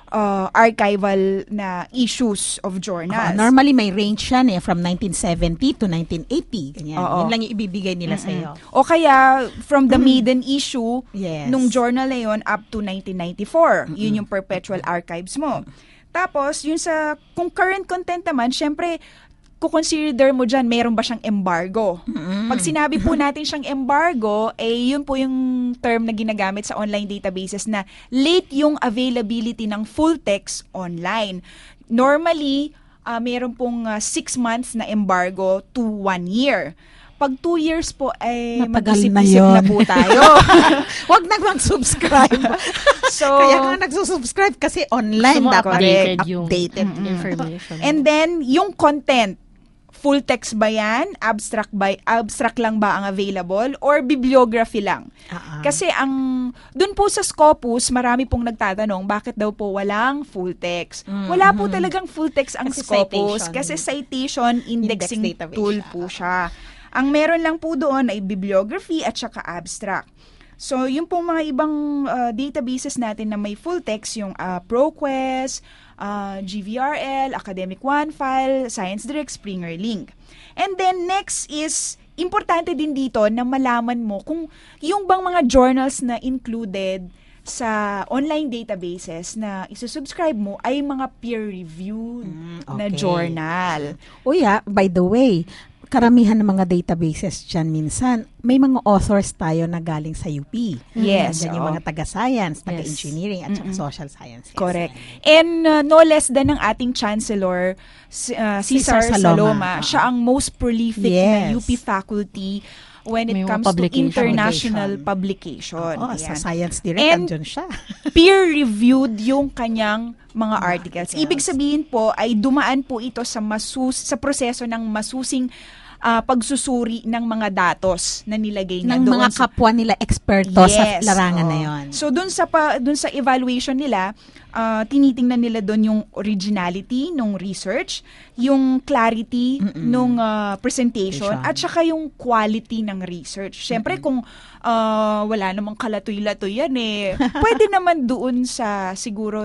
uh, archival na issues of Oo, journals. normally may range yan eh, from nineteen seventy to nineteen eighty. Ganyan. Oo. Yun lang yung ibibigay nila sa iyo. O kaya, from the maiden issue, Yes. nung journal na yun, up to nineteen ninety-four. Yun yung perpetual archives mo. Tapos, yun sa, kung current content naman, syempre, kukonsider mo dyan, meron ba siyang embargo? Pag sinabi po natin siyang embargo, eh yun po yung term na ginagamit sa online databases na late yung availability ng full text online. Normally, uh, meron pong uh, six months na embargo to one year. Pag two years po, ay Matagal na mag-isip-isip yun. na po tayo. Huwag na mag-subscribe. So, Kaya nga nagsusubscribe kasi online Gusto mo dapat updated yung updated. information. And then, yung content, full text ba yan? Abstract, by, abstract lang ba ang available? Or bibliography lang? Uh-uh. Kasi ang, dun po sa Scopus, marami pong nagtatanong, bakit daw po walang full text? Mm-hmm. Wala po talagang full text ang Kasi Scopus. citation. Kasi citation indexing Index database tool siya. po siya. Ang meron lang po doon ay bibliography at saka abstract. So, yung pong mga ibang uh, databases natin na may full text, yung uh, ProQuest, uh, G V R L, Academic OneFile, ScienceDirect, SpringerLink. And then next is, importante din dito na malaman mo kung yung bang mga journals na included sa online databases na isusubscribe mo ay mga peer-reviewed na okay. journal. O yeah, by the way, karamihan ng mga databases dyan minsan, may mga authors tayo na galing sa U P. Yes, Dyan yung oo. mga taga-science, taga-engineering, at saka Mm-mm. social sciences. Correct. And uh, no less than ang ating Chancellor, si- uh, Cesar, Cesar Saloma. Saloma. Siya ang most prolific Yes. na U P faculty when it May mga comes to publication. international publication. Oo, sa Ayan. Science Direct, And andyan siya. peer-reviewed yung kanyang mga articles. Ibig sabihin po ay dumaan po ito sa masus sa proseso ng masusing ah, pagsusuri ng mga datos na nilagay niya ng doon mga sa- kapwa nila eksperto sa larangan oo. na yon. So dun sa pa, dun sa evaluation nila, ah, tinitingnan nila doon yung originality nung research, yung clarity nung ah, presentation, Presentation. at saka yung quality ng research. Syempre kung ah, wala namang kalatoy-latoy yan eh, pwede naman doon sa siguro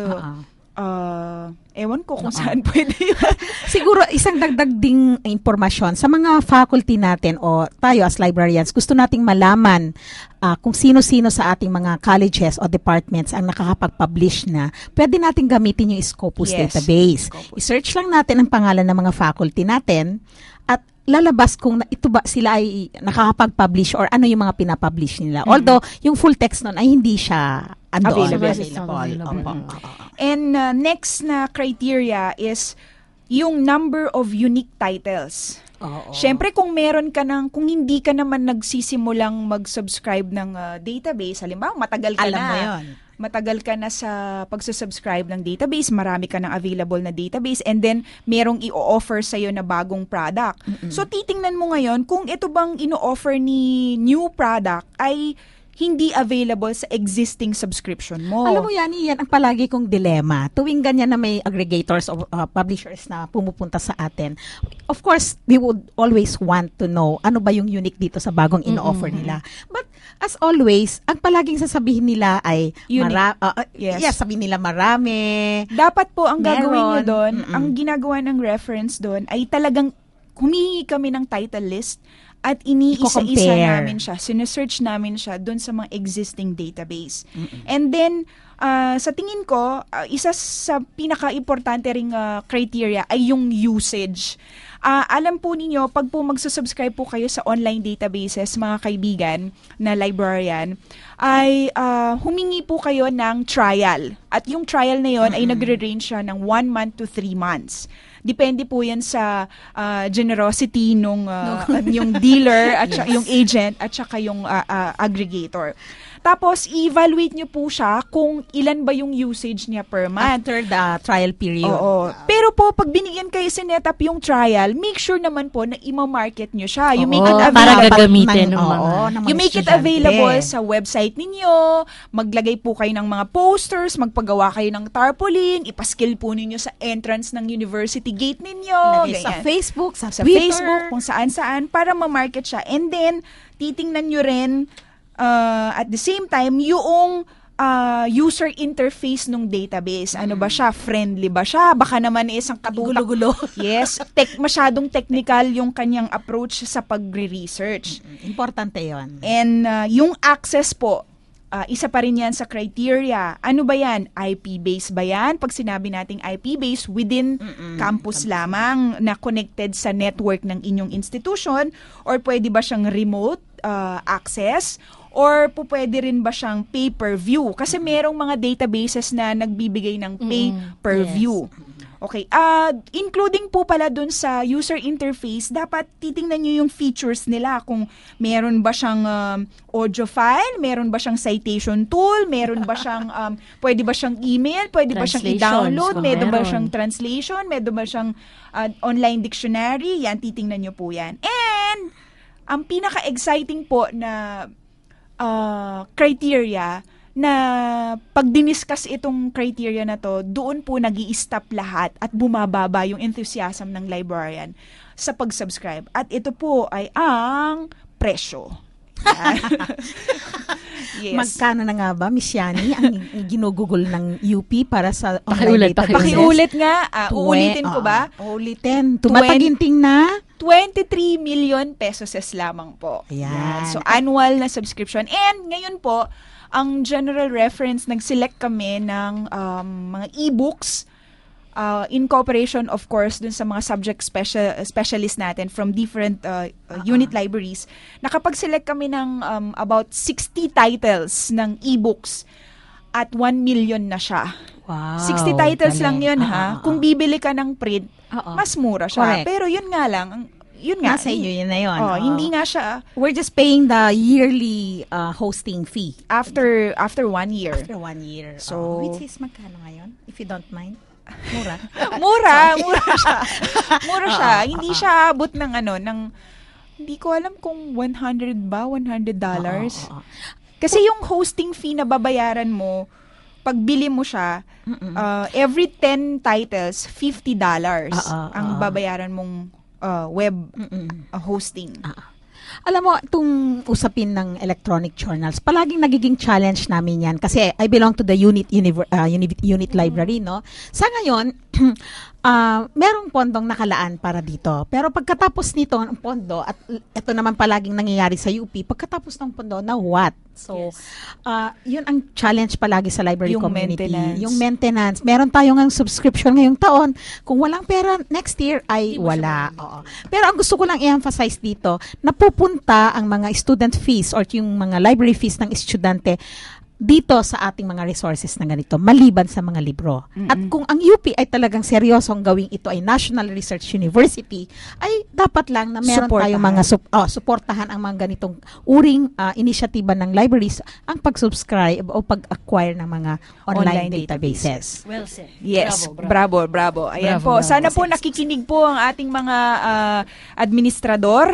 ah, ewan ko kung saan pwede yun. Siguro isang dagdag ding impormasyon sa mga faculty natin o tayo as librarians, gusto nating malaman ah, kung sino-sino sa ating mga colleges o departments ang nakakapag-publish na, pwede nating gamitin yung Scopus Yes. database. I-search lang natin ang pangalan ng mga faculty natin at lalabas kung na- ito ba sila ay nakakapag-publish or ano yung mga pinapublish nila. Although, yung full text nun ay hindi siya andoon. Available. Opo. And uh, next na criteria is yung number of unique titles. Siyempre kung meron ka ng, kung hindi ka naman nagsisimulang mag-subscribe ng uh, database, halimbawa matagal ka Alam na. mo yun. Matagal ka na sa pagsusubscribe ng database, marami ka ng available na database, and then merong i-offer sa'yo na bagong product. So titingnan mo ngayon kung ito bang ino-offer ni new product ay hindi available sa existing subscription mo. Alam mo yan, yan ang palagi kong dilema. Tuwing ganyan na may aggregators o uh, publishers na pumupunta sa atin, of course, we would always want to know ano ba yung unique dito sa bagong ino-offer nila. But as always, ang palaging sasabihin nila ay Unique. mara- uh, uh, Yes. yes, sabihin nila marami. Dapat po ang gagawin nyo Meron. doon, Mm-mm. ang ginagawa ng reference doon ay talagang humihingi kami ng title list at iniisa-isa Iko-compare. namin siya, sinesearch namin siya doon sa mga existing database. And then, uh, sa tingin ko, uh, isa sa pinaka-importante ring uh, criteria ay yung usage. Ah, alam po ninyo, pag po magsusubscribe po kayo sa online databases, mga kaibigan na librarian, ay ah, humingi po kayo ng trial. At yung trial na yon ay nagre-range siya ng one month to three months. Depende po yan sa ah, generosity nung ah, yung dealer at saka yung agent at saka yung ah, ah, aggregator. Tapos, i-evaluate nyo po siya kung ilan ba yung usage niya per month. After the trial period. Oo. Pero po, pag binigyan kayo sinet up yung trial, make sure naman po na ima-market nyo siya. You make it Oo, available. para gagamitin ng Oo, mga... ng mga You make it estudyante. available sa website ninyo, maglagay po kayo ng mga posters, magpagawa kayo ng tarpaulin, ipaskill po ninyo sa entrance ng university gate ninyo. Ilagay sa ganyan. Facebook, sa, Sa Twitter. Facebook, kung saan-saan, para ma-market siya. And then, titingnan nyo rin, uh, at the same time, yung uh, user interface ng database. Ano ba siya? Friendly ba siya? Baka naman isang katutak. Gulo-gulo. Yes, tech, masyadong technical yung kanyang approach sa pagre-research. Importante yon. And uh, yung access po, Uh, isa pa rin yan sa criteria. Ano ba yan? I P-based ba yan? Pag sinabi nating I P-based, within Mm-mm. campus lamang na connected sa network ng inyong institution, or pwede ba siyang remote uh, access, or po pwede rin ba siyang pay-per-view? Kasi merong mga databases na nagbibigay ng pay-per-view. Yes. Okay, uh, including po pala dun sa user interface, dapat titingnan nyo yung features nila. Kung meron ba siyang um, audio file, meron ba siyang citation tool, meron ba siyang, um, pwede ba siyang email, pwede ba siyang i-download, meron ba siyang translation, meron ba siyang uh, online dictionary, yan, titingnan nyo po yan. And, ang pinaka-exciting po na uh, criteria, na pag diniscuss itong criteria na to, doon po nag-i-stop lahat at bumababa yung enthusiasm ng librarian sa pag-subscribe. At ito po ay ang presyo. Yes. Magkano na nga ba, Miss Yani, ang ginugugol ng U P para sa online databases? Pakiulit nga. Uh, uulitin ko ba? Uh, uulitin. Tumataginting na? twenty-three million pesos lamang po. Ayan. Yan. So, annual na subscription. And ngayon po, ang general reference, nag-select kami ng um, mga e-books uh, in cooperation, of course, dun sa mga subject special, specialist natin from different uh, uh, unit libraries. Nakapag-select kami ng um, about sixty titles ng e-books at one million na siya. Wow. sixty titles galing. lang yun, Uh-oh. ha? Kung bibili ka ng print, Uh-oh. mas mura siya. Correct. Pero yun nga lang, ang yun nga. Nasa inyo yun na yun. Oh, oh. Hindi nga siya. We're just paying the yearly uh, hosting fee. After after one year. After one year. So, oh. Which is magkano ngayon? If you don't mind. Mura. mura. mura siya. Mura siya. Uh, uh, hindi uh, siya abot ng ano, ng, hindi ko alam kung one hundred ba, one hundred dollars. Uh, uh, uh, Kasi yung hosting fee na babayaran mo, pag bili mo siya, uh, every ten titles, fifty dollars uh, uh, uh, ang babayaran mong Uh, web uh, hosting. Ah. Alam mo, itong usapin ng electronic journals, palaging nagiging challenge namin yan. Kasi I belong to the unit univer- uh, unit, unit library, no? Sa ngayon, uh, merong pondong nakalaan para dito. Pero pagkatapos nito, ang pondo, at ito naman palaging nangyayari sa U P, pagkatapos ng pondo, na what? So, yes. uh, yun ang challenge palagi sa library yung community. Maintenance. Yung maintenance. Meron tayong ang subscription ngayong taon. Kung walang pera, next year ay wala. Oo. Pero ang gusto ko lang i-emphasize dito, napupunta ang mga student fees or yung mga library fees ng estudyante dito sa ating mga resources na ganito, maliban sa mga libro. Mm-mm. At kung ang U P ay talagang seryosong gawing ito ay National Research University, ay dapat lang na meron tayong mga sup- oh, suportahan ang mga ganitong uring uh, inisyatiba ng libraries ang pag-subscribe o pag-acquire ng mga online, online databases. databases. Well said. Yes, bravo, bravo. bravo. bravo. Ayan bravo, po. bravo. Sana po nakikinig po ang ating mga uh, administrador.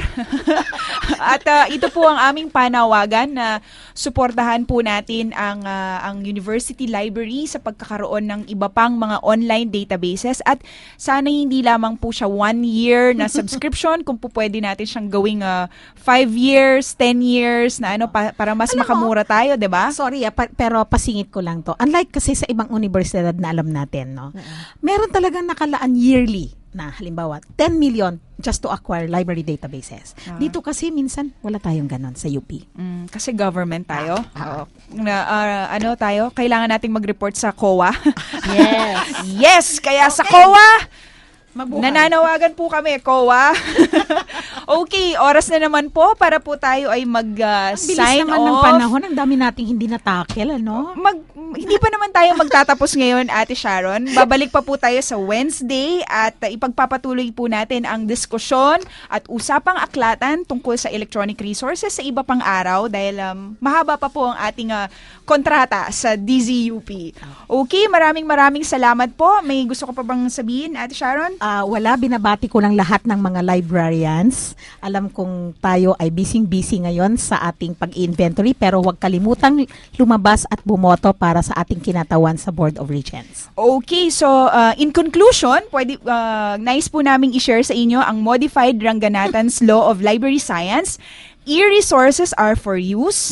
At uh, ito po ang aming panawagan na suportahan po natin ang uh, ang university library sa pagkakaroon ng iba pang mga online databases at sana hindi lamang po siya one year na subscription, kung po pwede natin siyang gawing uh, five years, ten years na ano pa, para mas alam makamura mo, tayo, 'di ba? Sorry, ah, pa- pero pasingit ko lang to. Unlike kasi sa ibang universidad na alam natin, no. Uh-huh. Meron talagang nakalaan yearly na halimbawa ten million just to acquire library databases. Ah. Dito kasi minsan wala tayong ganon sa U P. Mm, kasi government tayo. Ah. Na, uh, ano tayo? Kailangan nating mag-report sa C O A. Yes. Yes! Kaya okay. Sa C O A, mabuhay. Nananawagan po kami, C O A. Okay, oras na naman po para po tayo ay mag-sign uh, Ang bilis naman off. ng panahon, ang dami nating hindi natakel, ano? Mag, hindi pa naman tayo magtatapos ngayon, Ate Sharon. Babalik pa po tayo sa Wednesday at uh, ipagpapatuloy po natin ang diskusyon at usapang aklatan tungkol sa electronic resources sa iba pang araw dahil um, mahaba pa po ang ating uh, kontrata sa D Z U P. Okay, maraming maraming salamat po. May gusto ko pa bang sabihin, Ate Sharon? Uh, wala, binabati ko lang lahat ng mga librarians. Alam kong tayo ay busy-busy ngayon sa ating pag-inventory pero huwag kalimutang lumabas at bumoto para sa ating kinatawan sa Board of Regents. Okay, so uh, in conclusion, pwede, uh, nice po naming i-share sa inyo ang Modified Ranganatan's Law of Library Science. E-resources are for use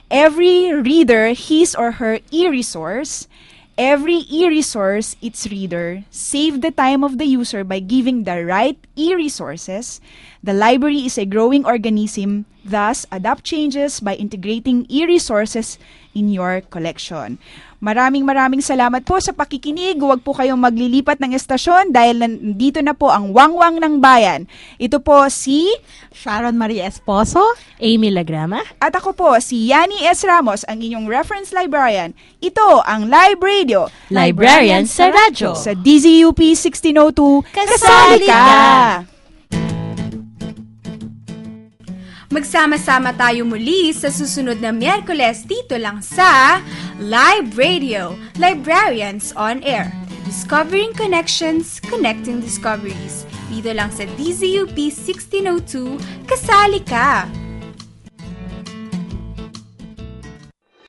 Every reader his or her e-resource. Every e-resource its reader. Save the time of the user by giving the right e-resources. The library is a growing organism, thus adapt changes by integrating e-resources in your collection. Maraming maraming salamat po sa pakikinig. Huwag po kayong maglilipat ng estasyon dahil nandito na po ang Wangwang ng Bayan. Ito po si Sharon Marie Esposo, Amy Lagrama, at ako po si Yani S. Ramos, ang inyong reference librarian. Ito ang Live Radio, Librarian sa Radyo. Sa D Z U P sixteen oh two, Kasali ka! Magsama-sama tayo muli sa susunod na Miyerkules dito lang sa Live Radio, Librarians on Air. Discovering Connections, Connecting Discoveries. Dito lang sa D Z U P sixteen oh two, Kasali ka!